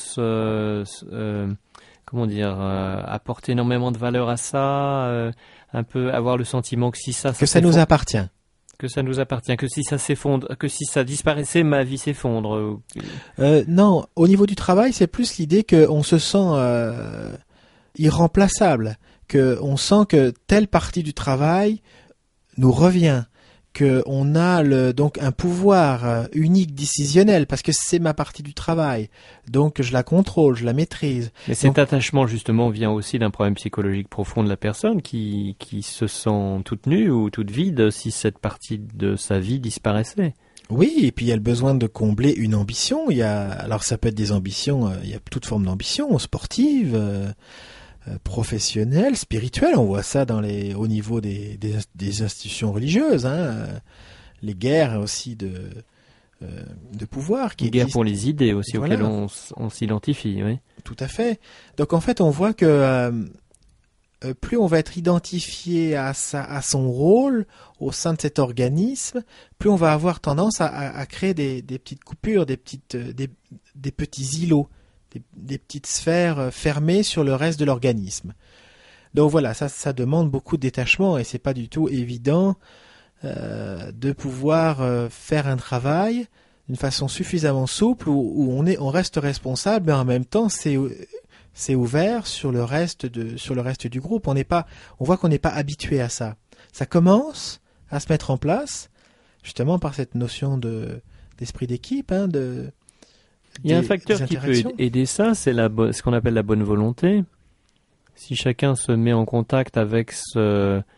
S1: apporter énormément de valeur à ça, un peu avoir le sentiment que si ça
S2: nous appartient.
S1: Que ça nous appartient, que si ça s'effondre, que si ça disparaissait, ma vie s'effondre.
S2: Non, au niveau du travail, c'est plus l'idée qu'on se sent irremplaçable, qu'on sent que telle partie du travail nous revient, qu'on a donc un pouvoir unique décisionnel, parce que c'est ma partie du travail, donc je la contrôle, je la maîtrise.
S1: Mais cet attachement justement vient aussi d'un problème psychologique profond de la personne qui se sent toute nue ou toute vide si cette partie de sa vie disparaissait.
S2: Oui, et puis il y a le besoin de combler une ambition. Alors ça peut être des ambitions, il y a toute forme d'ambition, sportive, professionnelle, spirituelle. On voit ça au niveau des institutions religieuses, les guerres aussi de pouvoir qui
S1: existent. Guerre pour les idées aussi, auxquelles on s'identifie, oui.
S2: Tout à fait. Donc en fait, on voit que plus on va être identifié à son rôle au sein de cet organisme, plus on va avoir tendance à créer des petites coupures, des petits îlots, des petites sphères fermées sur le reste de l'organisme. Donc voilà, ça demande beaucoup de détachement, et c'est pas du tout évident de pouvoir faire un travail d'une façon suffisamment souple où on reste responsable, mais en même temps c'est ouvert sur le reste du groupe. On voit qu'on n'est pas habitué à ça. Ça commence à se mettre en place justement par cette notion d'esprit d'équipe,
S1: il y a un facteur qui peut aider ça, c'est ce qu'on appelle la bonne volonté. Si chacun se met en contact avec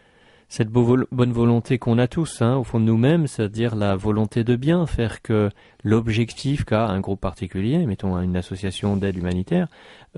S1: cette bonne volonté qu'on a tous, au fond de nous-mêmes, c'est-à-dire la volonté de bien, faire que l'objectif qu'a un groupe particulier, mettons une association d'aide humanitaire,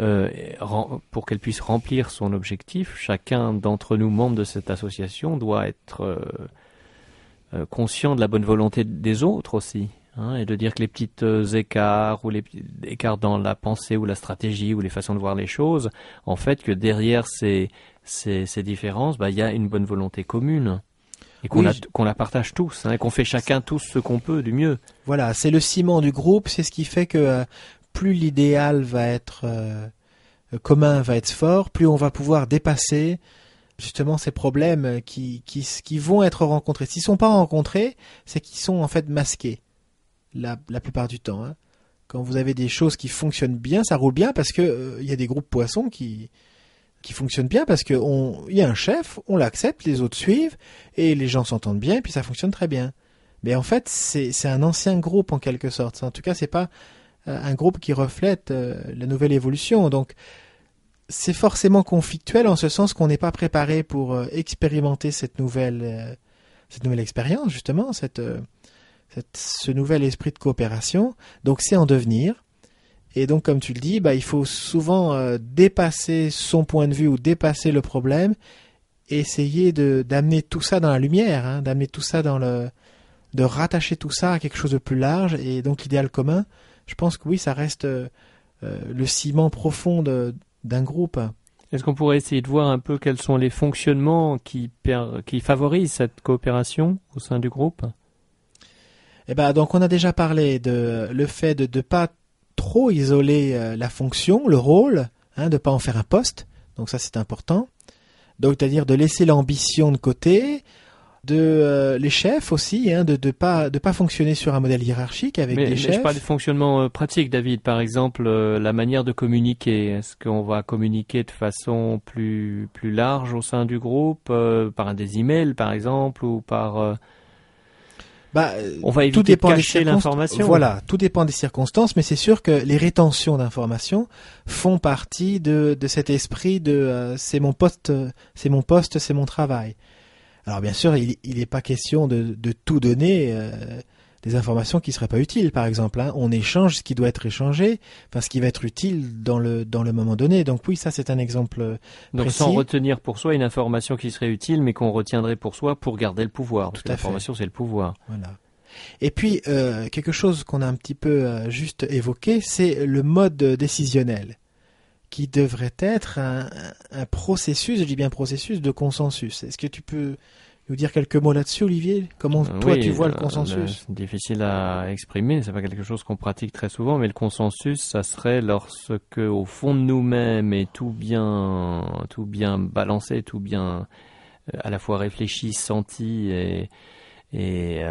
S1: pour qu'elle puisse remplir son objectif, chacun d'entre nous, membres de cette association, doit être conscient de la bonne volonté des autres aussi. Et de dire que les petits écarts ou les écarts dans la pensée ou la stratégie ou les façons de voir les choses, en fait, que derrière ces différences, il y a une bonne volonté commune et qu'on la partage tous, et qu'on fait chacun tous ce qu'on peut du mieux.
S2: Voilà, c'est le ciment du groupe, c'est ce qui fait que plus l'idéal va être commun, va être fort, plus on va pouvoir dépasser justement ces problèmes qui vont être rencontrés. S'ils sont pas rencontrés, c'est qu'ils sont en fait masqués. La plupart du temps. Quand vous avez des choses qui fonctionnent bien, ça roule bien parce que y a des groupes poissons qui fonctionnent bien parce que il y a un chef, on l'accepte, les autres suivent et les gens s'entendent bien et puis ça fonctionne très bien. Mais en fait, c'est un ancien groupe en quelque sorte. En tout cas, c'est pas un groupe qui reflète la nouvelle évolution. Donc, c'est forcément conflictuel en ce sens qu'on n'est pas préparé pour expérimenter cette nouvelle expérience justement, ce nouvel esprit de coopération. Donc c'est en devenir. Et donc comme tu le dis, il faut souvent dépasser son point de vue ou dépasser le problème et essayer d'amener tout ça dans la lumière, d'amener tout ça de rattacher tout ça à quelque chose de plus large. Et donc l'idéal commun, je pense que oui, ça reste le ciment profond d'un groupe.
S1: Est-ce qu'on pourrait essayer de voir un peu quels sont les fonctionnements qui favorisent cette coopération au sein du groupe ?
S2: Donc on a déjà parlé de le fait de ne pas trop isoler la fonction, le rôle, de ne pas en faire un poste. Donc ça c'est important. Donc c'est-à-dire de laisser l'ambition de côté, les chefs aussi, de pas fonctionner sur un modèle hiérarchique avec des chefs.
S1: Mais je parle du fonctionnement pratique, David. Par exemple, la manière de communiquer. Est-ce qu'on va communiquer de façon plus large au sein du groupe, par des emails par exemple, ou par on va éviter de cacher l'information.
S2: Voilà, tout dépend des circonstances, mais c'est sûr que les rétentions d'informations font partie de cet esprit de c'est mon poste, c'est mon travail. Alors bien sûr, il n'est pas question de tout donner des informations qui seraient pas utiles, par exemple. On échange ce qui doit être échangé, ce qui va être utile dans le moment donné. Donc oui, ça c'est un exemple
S1: donc
S2: précis.
S1: Sans retenir pour soi une information qui serait utile, mais qu'on retiendrait pour soi pour garder le pouvoir. Parce que l'information c'est le pouvoir.
S2: Voilà. Et puis quelque chose qu'on a un petit peu juste évoqué, c'est le mode décisionnel, qui devrait être un processus, je dis bien processus de consensus. Est-ce que tu peux nous dire quelques mots là-dessus, Olivier ? Comment toi tu vois le consensus ?
S1: C'est difficile à exprimer, c'est pas quelque chose qu'on pratique très souvent, mais le consensus, ça serait lorsque au fond de nous-mêmes est tout bien balancé, tout bien à la fois réfléchi, senti et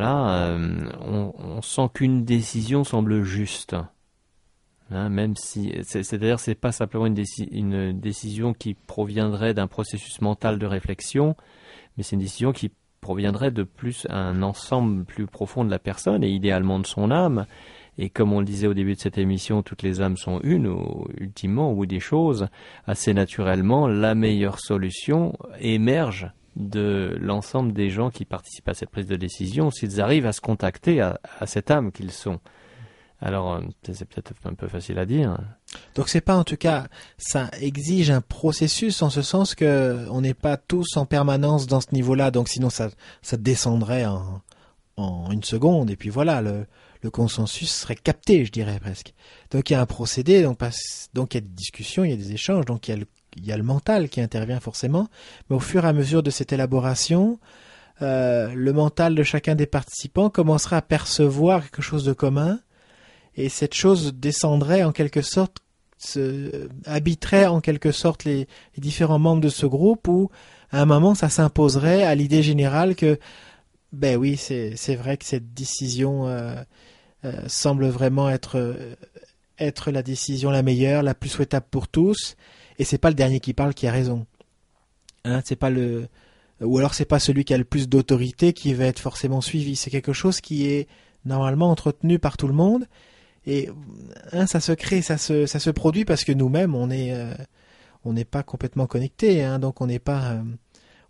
S1: on sent qu'une décision semble juste. Même si, c'est-à-dire, c'est pas simplement une décision qui proviendrait d'un processus mental de réflexion, mais c'est une décision qui proviendrait de plus un ensemble plus profond de la personne et idéalement de son âme. Et comme on le disait au début de cette émission, toutes les âmes sont une, ou ultimement, ou des choses. Assez naturellement, la meilleure solution émerge de l'ensemble des gens qui participent à cette prise de décision, s'ils arrivent à se contacter à cette âme qu'ils sont. Alors, c'est peut-être un peu facile à dire.
S2: Donc c'est pas, en tout cas, ça exige un processus en ce sens que on n'est pas tous en permanence dans ce niveau-là, donc sinon ça descendrait en une seconde, et puis voilà, le consensus serait capté, je dirais presque. Donc il y a un procédé, donc il y a des discussions, il y a des échanges, donc il y a le mental qui intervient forcément, mais au fur et à mesure de cette élaboration, le mental de chacun des participants commencera à percevoir quelque chose de commun, et cette chose descendrait en quelque sorte, habiterait en quelque sorte les différents membres de ce groupe, où à un moment ça s'imposerait à l'idée générale que oui, c'est vrai que cette décision semble vraiment être la décision la meilleure, la plus souhaitable pour tous, et c'est pas le dernier qui parle qui a raison. C'est pas ou alors c'est pas celui qui a le plus d'autorité qui va être forcément suivi. C'est quelque chose qui est normalement entretenu par tout le monde. Et ça se crée, ça se produit parce que nous-mêmes on n'est pas complètement connectés, donc on n'est pas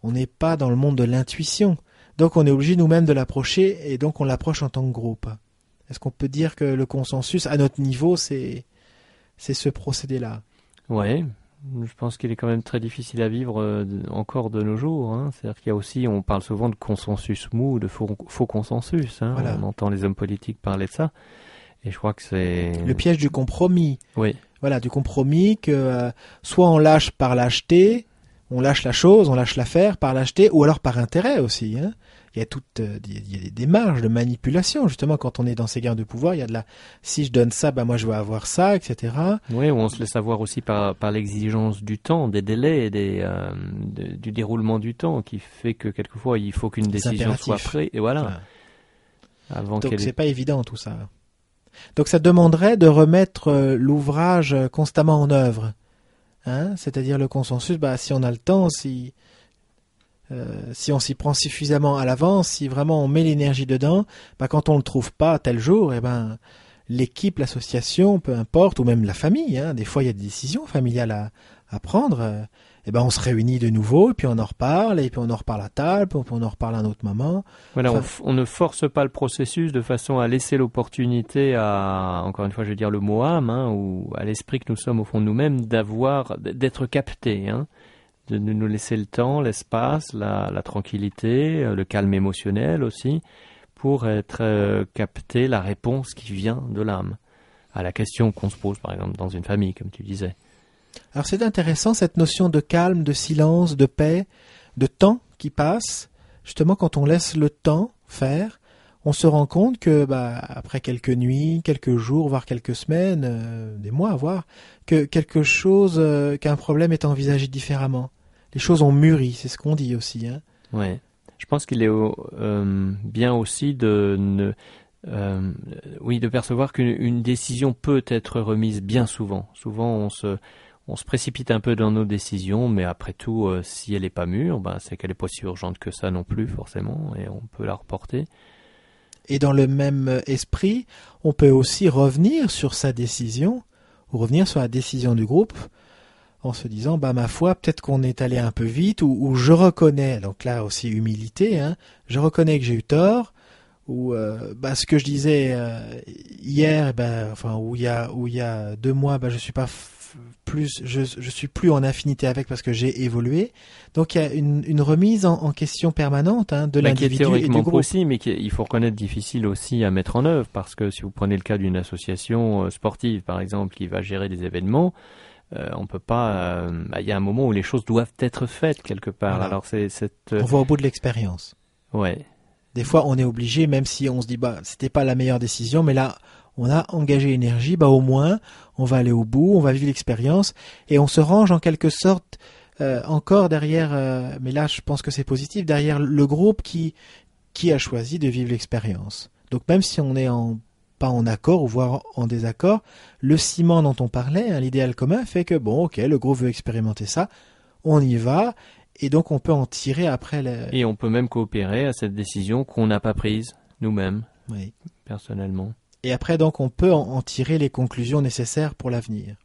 S2: On n'est pas dans le monde de l'intuition. Donc on est obligé nous-mêmes de l'approcher et donc on l'approche en tant que groupe. Est-ce qu'on peut dire que le consensus, à notre niveau, c'est ce procédé-là?
S1: Ouais, je pense qu'il est quand même très difficile à vivre encore de nos jours. Hein. C'est-à-dire qu'il y a aussi, on parle souvent de consensus mou, de faux consensus. Hein.
S2: Voilà.
S1: On entend les hommes politiques parler de ça. Et je crois que c'est...
S2: Le piège du compromis.
S1: Oui.
S2: Voilà, du compromis que soit on lâche par lâcheté, on lâche la chose, on lâche l'affaire par lâcheté, ou alors par intérêt aussi. Hein. Il y a il y a des marges de manipulation, justement, quand on est dans ces guerres de pouvoir, il y a de la, si je donne ça, moi je vais avoir ça, etc.
S1: Oui, on se laisse avoir aussi par l'exigence du temps, des délais, du déroulement du temps, qui fait que quelquefois il faut qu'une décision soit prise, et voilà.
S2: Donc c'est pas évident tout ça. Donc ça demanderait de remettre l'ouvrage constamment en œuvre. Hein, c'est-à-dire le consensus, si on a le temps, si on s'y prend suffisamment à l'avance, si vraiment on met l'énergie dedans, quand on le trouve pas tel jour, l'équipe, l'association, peu importe, ou même la famille, des fois il y a des décisions familiales à prendre, on se réunit de nouveau, et puis on en reparle, et puis on en reparle à table, puis on en reparle à un autre moment.
S1: Voilà, on ne force pas le processus de façon à laisser l'opportunité à, encore une fois je veux dire le mot âme, ou à l'esprit que nous sommes au fond de nous-mêmes, d'être capté, de nous laisser le temps, l'espace, la tranquillité, le calme émotionnel aussi, pour être capté la réponse qui vient de l'âme à la question qu'on se pose par exemple dans une famille, comme tu disais.
S2: Alors c'est intéressant cette notion de calme, de silence, de paix, de temps qui passe. Justement, quand on laisse le temps faire, on se rend compte que après quelques nuits, quelques jours, voire quelques semaines, des mois, voire que quelque chose, qu'un problème est envisagé différemment. Les choses ont mûri, c'est ce qu'on dit aussi. Hein.
S1: Ouais. Je pense qu'il est bien aussi de percevoir qu'une décision peut être remise bien souvent. Souvent, on se précipite un peu dans nos décisions, mais après tout, si elle n'est pas mûre, c'est qu'elle n'est pas si urgente que ça non plus, forcément, et on peut la reporter.
S2: Et dans le même esprit, on peut aussi revenir sur sa décision, ou revenir sur la décision du groupe, en se disant, ma foi, peut-être qu'on est allé un peu vite, ou je reconnais, donc là aussi humilité, je reconnais que j'ai eu tort, ou ce que je disais hier, ou il y a 2 mois, je suis pas je suis plus en affinité avec parce que j'ai évolué. Donc il y a une remise en question permanente de l'individu et du groupe.
S1: Possible, mais il faut reconnaître difficile aussi à mettre en œuvre, parce que si vous prenez le cas d'une association sportive, par exemple, qui va gérer des événements, on peut pas. Il y a un moment où les choses doivent être faites quelque part.
S2: Voilà.
S1: Alors
S2: on va au bout de l'expérience.
S1: Ouais.
S2: Des fois, on est obligé, même si on se dit c'était pas la meilleure décision, mais là, on a engagé énergie, au moins, on va aller au bout, on va vivre l'expérience, et on se range en quelque sorte encore derrière. Mais là, je pense que c'est positif, derrière le groupe qui a choisi de vivre l'expérience. Donc même si on est pas en accord ou voire en désaccord, le ciment dont on parlait, l'idéal commun, fait que le groupe veut expérimenter ça, on y va, et donc on peut en tirer après.
S1: Et on peut même coopérer à cette décision qu'on n'a pas prise nous-mêmes,
S2: oui.
S1: Personnellement.
S2: Et après donc on peut en tirer les conclusions nécessaires pour l'avenir.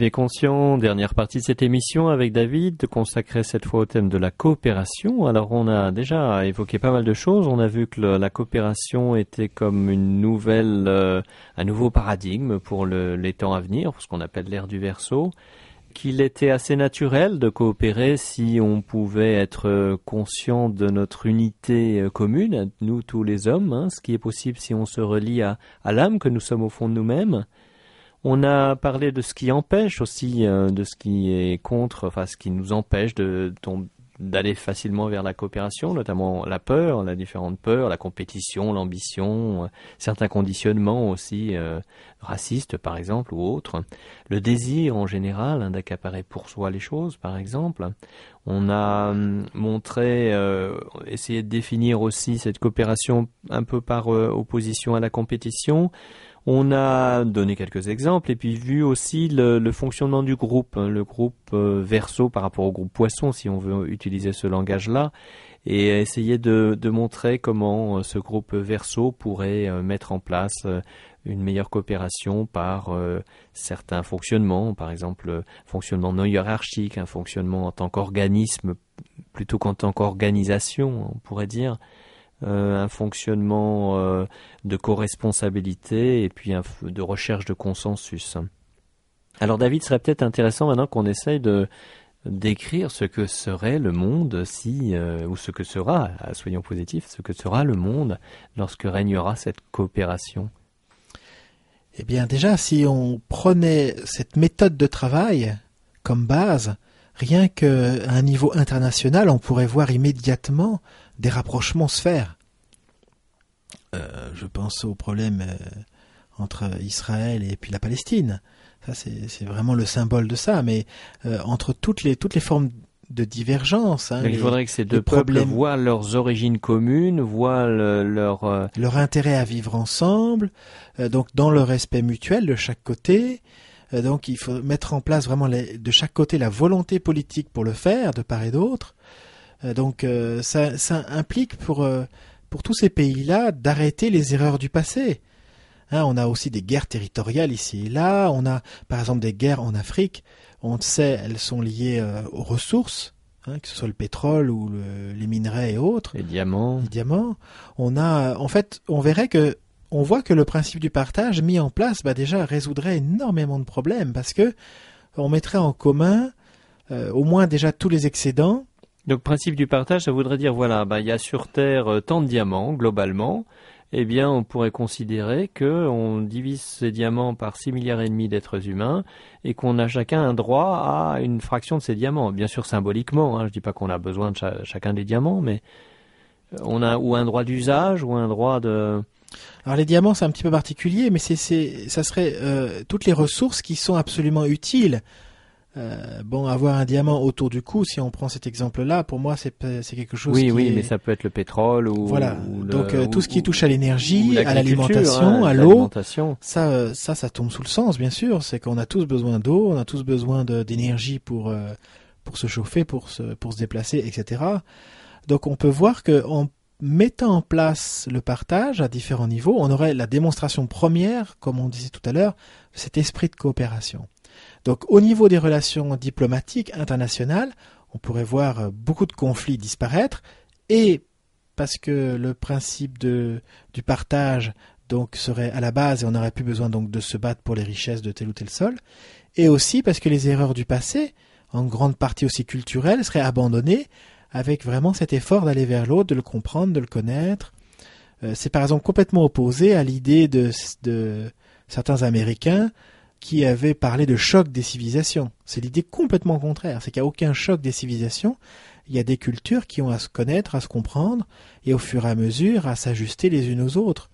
S1: et conscient, dernière partie de cette émission avec David, consacrée cette fois au thème de la coopération. Alors on a déjà évoqué pas mal de choses, on a vu que la coopération était comme une nouvelle, un nouveau paradigme pour les temps à venir, ce qu'on appelle l'ère du Verseau, qu'il était assez naturel de coopérer si on pouvait être conscient de notre unité commune, nous tous les hommes, ce qui est possible si on se relie à l'âme que nous sommes au fond de nous-mêmes. On a parlé de ce qui empêche aussi, de ce qui est contre, enfin ce qui nous empêche d'aller facilement vers la coopération, notamment la peur, la différente peurs, la compétition, l'ambition, certains conditionnements aussi, racistes par exemple ou autres, le désir en général d'accaparer pour soi les choses par exemple. On a montré, essayé de définir aussi cette coopération un peu par opposition à la compétition. On a donné quelques exemples et puis vu aussi le fonctionnement du groupe, le groupe Verseau par rapport au groupe Poisson, si on veut utiliser ce langage-là, et essayer de montrer comment ce groupe Verseau pourrait mettre en place une meilleure coopération par certains fonctionnements, par exemple fonctionnement non hiérarchique, un fonctionnement en tant qu'organisme plutôt qu'en tant qu'organisation, on pourrait dire. Un fonctionnement de co-responsabilité et puis de recherche de consensus. Alors David, serait peut-être intéressant maintenant qu'on essaye de décrire ce que serait le monde ou ce que sera, soyons positifs, ce que sera le monde lorsque régnera cette coopération.
S2: Eh bien déjà, si on prenait cette méthode de travail comme base, rien qu'à un niveau international, on pourrait voir immédiatement des rapprochements se faire. Je pense au problème entre Israël et puis la Palestine. Ça, c'est vraiment le symbole de ça. Mais entre toutes les formes de divergence,
S1: il faudrait que ces deux peuples voient leurs origines communes, voient
S2: leur intérêt à vivre ensemble, donc dans le respect mutuel de chaque côté. Donc il faut mettre en place vraiment de chaque côté la volonté politique pour le faire, de part et d'autre. Donc ça implique pour tous ces pays-là d'arrêter les erreurs du passé. On a aussi des guerres territoriales ici et là. On a par exemple des guerres en Afrique. On sait, elles sont liées aux ressources, que ce soit le pétrole ou les minerais et autres.
S1: Les diamants.
S2: On a, en fait, on voit que le principe du partage mis en place, déjà résoudrait énormément de problèmes parce que on mettrait en commun au moins déjà tous les excédents.
S1: Donc, principe du partage, ça voudrait dire, voilà, il y a sur Terre tant de diamants, globalement. Eh bien, on pourrait considérer que on divise ces diamants par 6,5 milliards d'êtres humains et qu'on a chacun un droit à une fraction de ces diamants. Bien sûr, symboliquement, je dis pas qu'on a besoin de chacun des diamants, mais on a ou un droit d'usage ou un droit de...
S2: Alors les diamants, c'est un petit peu particulier, mais ça serait toutes les ressources qui sont absolument utiles. Avoir un diamant autour du cou, si on prend cet exemple-là, pour moi, c'est quelque chose
S1: mais ça peut être le pétrole ou...
S2: Voilà, tout ce qui touche à l'énergie, à l'alimentation, à l'eau, ça tombe sous le sens, bien sûr. C'est qu'on a tous besoin d'eau, on a tous besoin d'énergie pour se chauffer, pour se déplacer, etc. Donc on peut voir que en mettant en place le partage à différents niveaux, on aurait la démonstration première, comme on disait tout à l'heure, de cet esprit de coopération. Donc au niveau des relations diplomatiques internationales, on pourrait voir beaucoup de conflits disparaître, et parce que le principe du partage donc serait à la base et on n'aurait plus besoin donc de se battre pour les richesses de tel ou tel sol, et aussi parce que les erreurs du passé, en grande partie aussi culturelles, seraient abandonnées avec vraiment cet effort d'aller vers l'autre, de le comprendre, de le connaître. C'est par exemple complètement opposé à l'idée de certains Américains qui avait parlé de choc des civilisations. C'est l'idée complètement contraire. C'est qu'il n'y a aucun choc des civilisations. Il y a des cultures qui ont à se connaître, à se comprendre, et au fur et à mesure à s'ajuster les unes aux autres.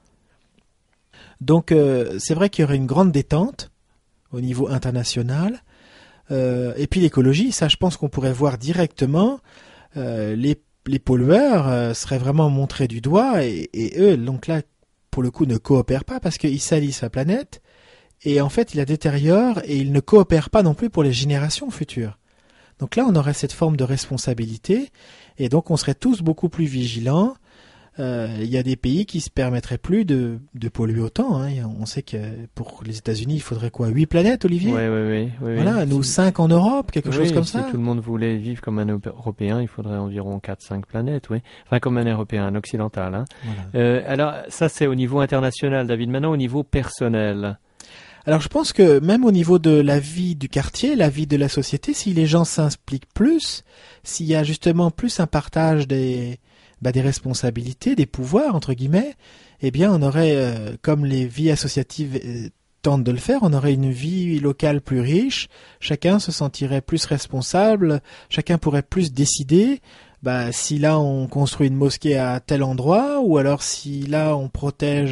S2: Donc c'est vrai qu'il y aurait une grande détente au niveau international. Et puis l'écologie, ça je pense qu'on pourrait voir directement. Les pollueurs seraient vraiment montrés du doigt, et eux, donc là, pour le coup, ne coopèrent pas parce qu'ils salissent la planète. Et en fait, ils la détériorent et ils ne coopèrent pas non plus pour les générations futures. Donc là, on aurait cette forme de responsabilité et donc on serait tous beaucoup plus vigilants il y a des pays qui se permettraient plus de polluer autant. Hein. On sait que pour les États-Unis, il faudrait quoi, 8 planètes, Olivier?
S1: Oui.
S2: Voilà, nous 5 en Europe, quelque chose comme ça.
S1: Si tout le monde voulait vivre comme un Européen, il faudrait environ 4-5 planètes, oui. Enfin, comme un Européen, un occidental. Hein. Voilà. Alors, ça c'est au niveau international, David. Maintenant, au niveau personnel.
S2: Alors, je pense que même au niveau de la vie du quartier, la vie de la société, si les gens s'impliquent plus, s'il y a justement plus un partage des responsabilités, des pouvoirs, entre guillemets, eh bien, on aurait, comme les vies associatives tentent de le faire, on aurait une vie locale plus riche, chacun se sentirait plus responsable, chacun pourrait plus décider, si là on construit une mosquée à tel endroit, ou alors si là on protège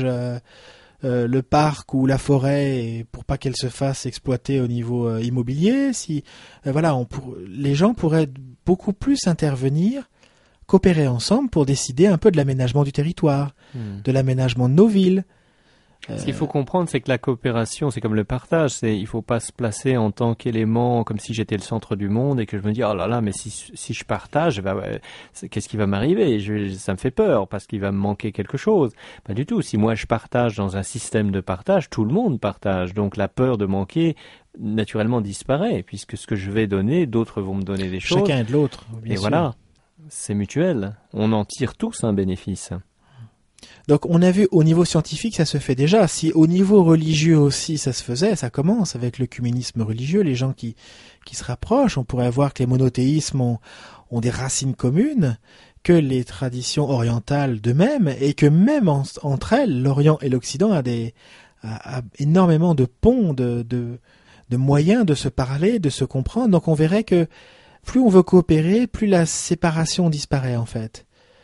S2: le parc ou la forêt pour pas qu'elle se fasse exploiter au niveau immobilier, si les gens pourraient beaucoup plus intervenir, coopérer ensemble pour décider un peu de l'aménagement du territoire, de l'aménagement de nos villes.
S1: Ce qu'il faut comprendre, c'est que la coopération, c'est comme le partage. Il faut pas se placer en tant qu'élément, comme si j'étais le centre du monde et que je me dis, oh là là, mais si je partage, qu'est-ce qui va m'arriver? Ça me fait peur parce qu'il va me manquer quelque chose. Pas du tout. Si moi je partage dans un système de partage, tout le monde partage. Donc la peur de manquer, naturellement, disparaît puisque ce que je vais donner, d'autres vont me donner des choses.
S2: Chacun aide l'autre, bien sûr.
S1: Voilà. C'est mutuel. On en tire tous un bénéfice.
S2: Donc on a vu au niveau scientifique ça se fait déjà. Si au niveau religieux aussi ça se faisait, ça commence avec l'œcuménisme religieux, les gens qui se rapprochent. On pourrait voir que les monothéismes ont des racines communes, que les traditions orientales de même, et que même entre elles, l'Orient et l'Occident a énormément de ponts, de moyens de se parler, de se comprendre. Donc on verrait que plus on veut coopérer, plus la séparation disparaît en fait.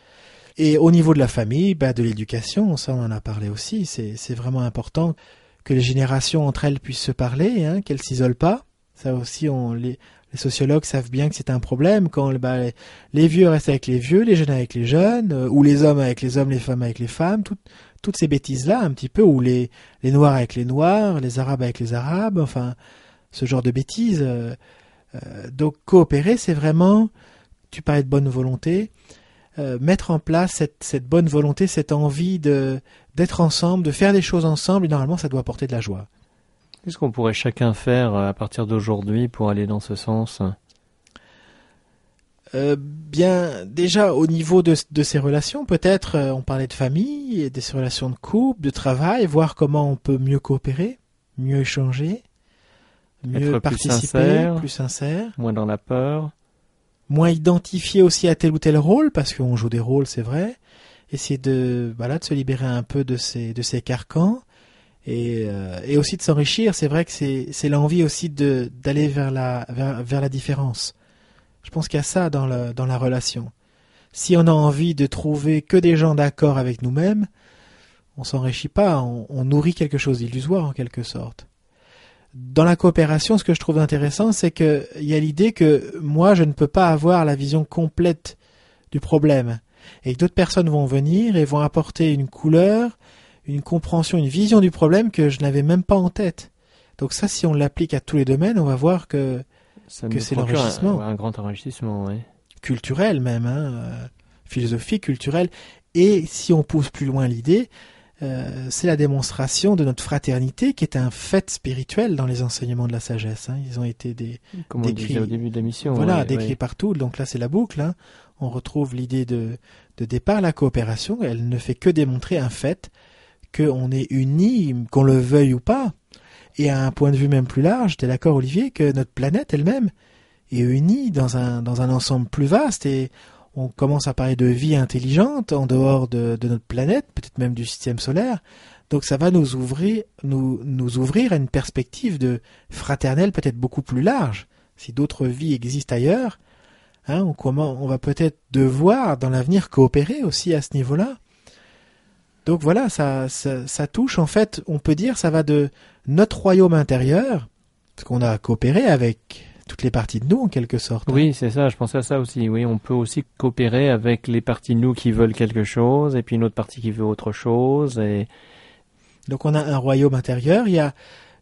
S2: Et au niveau de la famille, de l'éducation, ça on en a parlé aussi, c'est vraiment important que les générations entre elles puissent se parler, hein, qu'elles s'isolent pas. Ça aussi, les sociologues savent bien que c'est un problème quand les vieux restent avec les vieux, les jeunes avec les jeunes, ou les hommes avec les hommes, les femmes avec les femmes, toutes ces bêtises-là un petit peu, ou les noirs avec les noirs, les arabes avec les arabes, enfin ce genre de bêtises. Donc coopérer, c'est vraiment, tu parlais de bonne volonté, mettre en place cette bonne volonté, cette envie d'être ensemble, de faire des choses ensemble, et normalement ça doit apporter de la joie.
S1: Qu'est-ce qu'on pourrait chacun faire à partir d'aujourd'hui pour aller dans ce sens?
S2: Déjà au niveau de ces relations, peut-être on parlait de famille, de ces relations de couple, de travail, voir comment on peut mieux coopérer, mieux échanger, mieux participer, plus sincère,
S1: moins dans la peur.
S2: Moins identifié aussi à tel ou tel rôle, parce qu'on joue des rôles, c'est vrai. Essayer de se libérer un peu de ces carcans et aussi de s'enrichir. C'est vrai que c'est l'envie aussi d'aller vers la différence. Je pense qu'il y a ça dans la relation. Si on a envie de trouver que des gens d'accord avec nous-mêmes, on s'enrichit pas, on nourrit quelque chose d'illusoire en quelque sorte. Dans la coopération, ce que je trouve intéressant, c'est qu'il y a l'idée que moi, je ne peux pas avoir la vision complète du problème. Et que d'autres personnes vont venir et vont apporter une couleur, une compréhension, une vision du problème que je n'avais même pas en tête. Donc ça, si on l'applique à tous les domaines, on va voir que c'est l'enrichissement.
S1: Un grand enrichissement, oui.
S2: Culturel même, philosophique, culturel. Et si on pousse plus loin l'idée, c'est la démonstration de notre fraternité qui est un fait spirituel dans les enseignements de la sagesse. Ils ont été
S1: comme on disait au début de l'émission.
S2: Voilà, décrits partout. Donc là, c'est la boucle. On retrouve l'idée de départ. La coopération, elle ne fait que démontrer un fait, qu'on est unis, qu'on le veuille ou pas. Et à un point de vue même plus large, t'es d'accord, Olivier, que notre planète elle-même est unie dans un ensemble plus vaste, et on commence à parler de vie intelligente en dehors de notre planète, peut-être même du système solaire. Donc ça va nous ouvrir à une perspective de fraternelle peut-être beaucoup plus large. Si d'autres vies existent ailleurs, on va peut-être devoir dans l'avenir coopérer aussi à ce niveau-là. Donc voilà, ça touche, en fait, on peut dire, ça va de notre royaume intérieur, parce qu'on a coopéré avec toutes les parties de nous, en quelque sorte.
S1: Oui, c'est ça, je pensais à ça aussi. Oui, on peut aussi coopérer avec les parties de nous qui veulent quelque chose, et puis une autre partie qui veut autre chose. Et
S2: donc on a un royaume intérieur, il y a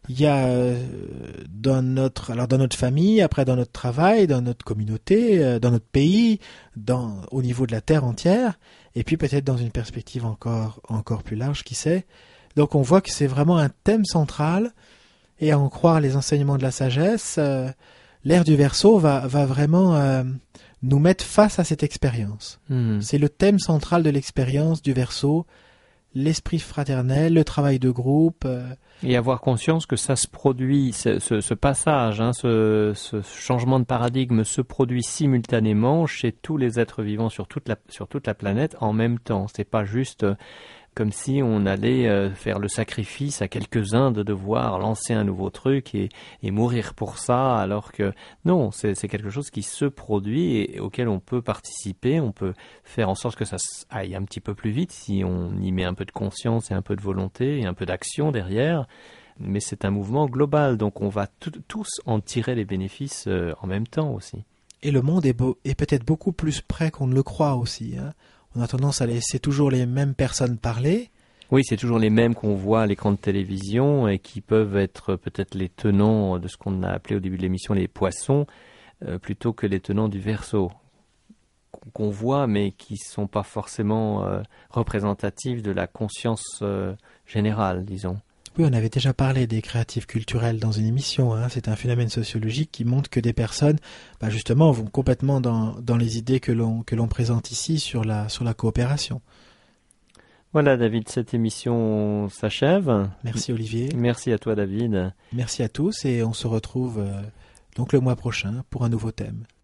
S2: Il y a dans notre famille, après dans notre travail, dans notre communauté, dans notre pays, au niveau de la terre entière, et puis peut-être dans une perspective encore plus large, qui sait. Donc on voit que c'est vraiment un thème central, et à en croire les enseignements de la sagesse, l'ère du Verseau va vraiment nous mettre face à cette expérience. C'est le thème central de l'expérience du Verseau, l'esprit fraternel, le travail de groupe.
S1: Et avoir conscience que ça se produit, ce passage, ce changement de paradigme se produit simultanément chez tous les êtres vivants sur toute la planète en même temps. C'est pas juste comme si on allait faire le sacrifice à quelques-uns de devoir lancer un nouveau truc et mourir pour ça, alors que non, c'est quelque chose qui se produit et auquel on peut participer, on peut faire en sorte que ça aille un petit peu plus vite si on y met un peu de conscience et un peu de volonté et un peu d'action derrière, mais c'est un mouvement global, donc on va tous en tirer les bénéfices en même temps aussi.
S2: Et le monde est peut-être beaucoup plus près qu'on ne le croit aussi, hein. On a tendance à laisser toujours les mêmes personnes parler.
S1: Oui, c'est toujours les mêmes qu'on voit à l'écran de télévision et qui peuvent être peut-être les tenants de ce qu'on a appelé au début de l'émission les poissons, plutôt que les tenants du Verseau, qu'on voit mais qui ne sont pas forcément représentatifs de la conscience générale, disons.
S2: Oui, on avait déjà parlé des créatifs culturels dans une émission, hein. C'est un phénomène sociologique qui montre que des personnes, justement, vont complètement dans les idées que l'on présente ici sur la coopération.
S1: Voilà, David, cette émission s'achève.
S2: Merci, Olivier.
S1: Merci à toi, David.
S2: Merci à tous et on se retrouve donc le mois prochain pour un nouveau thème.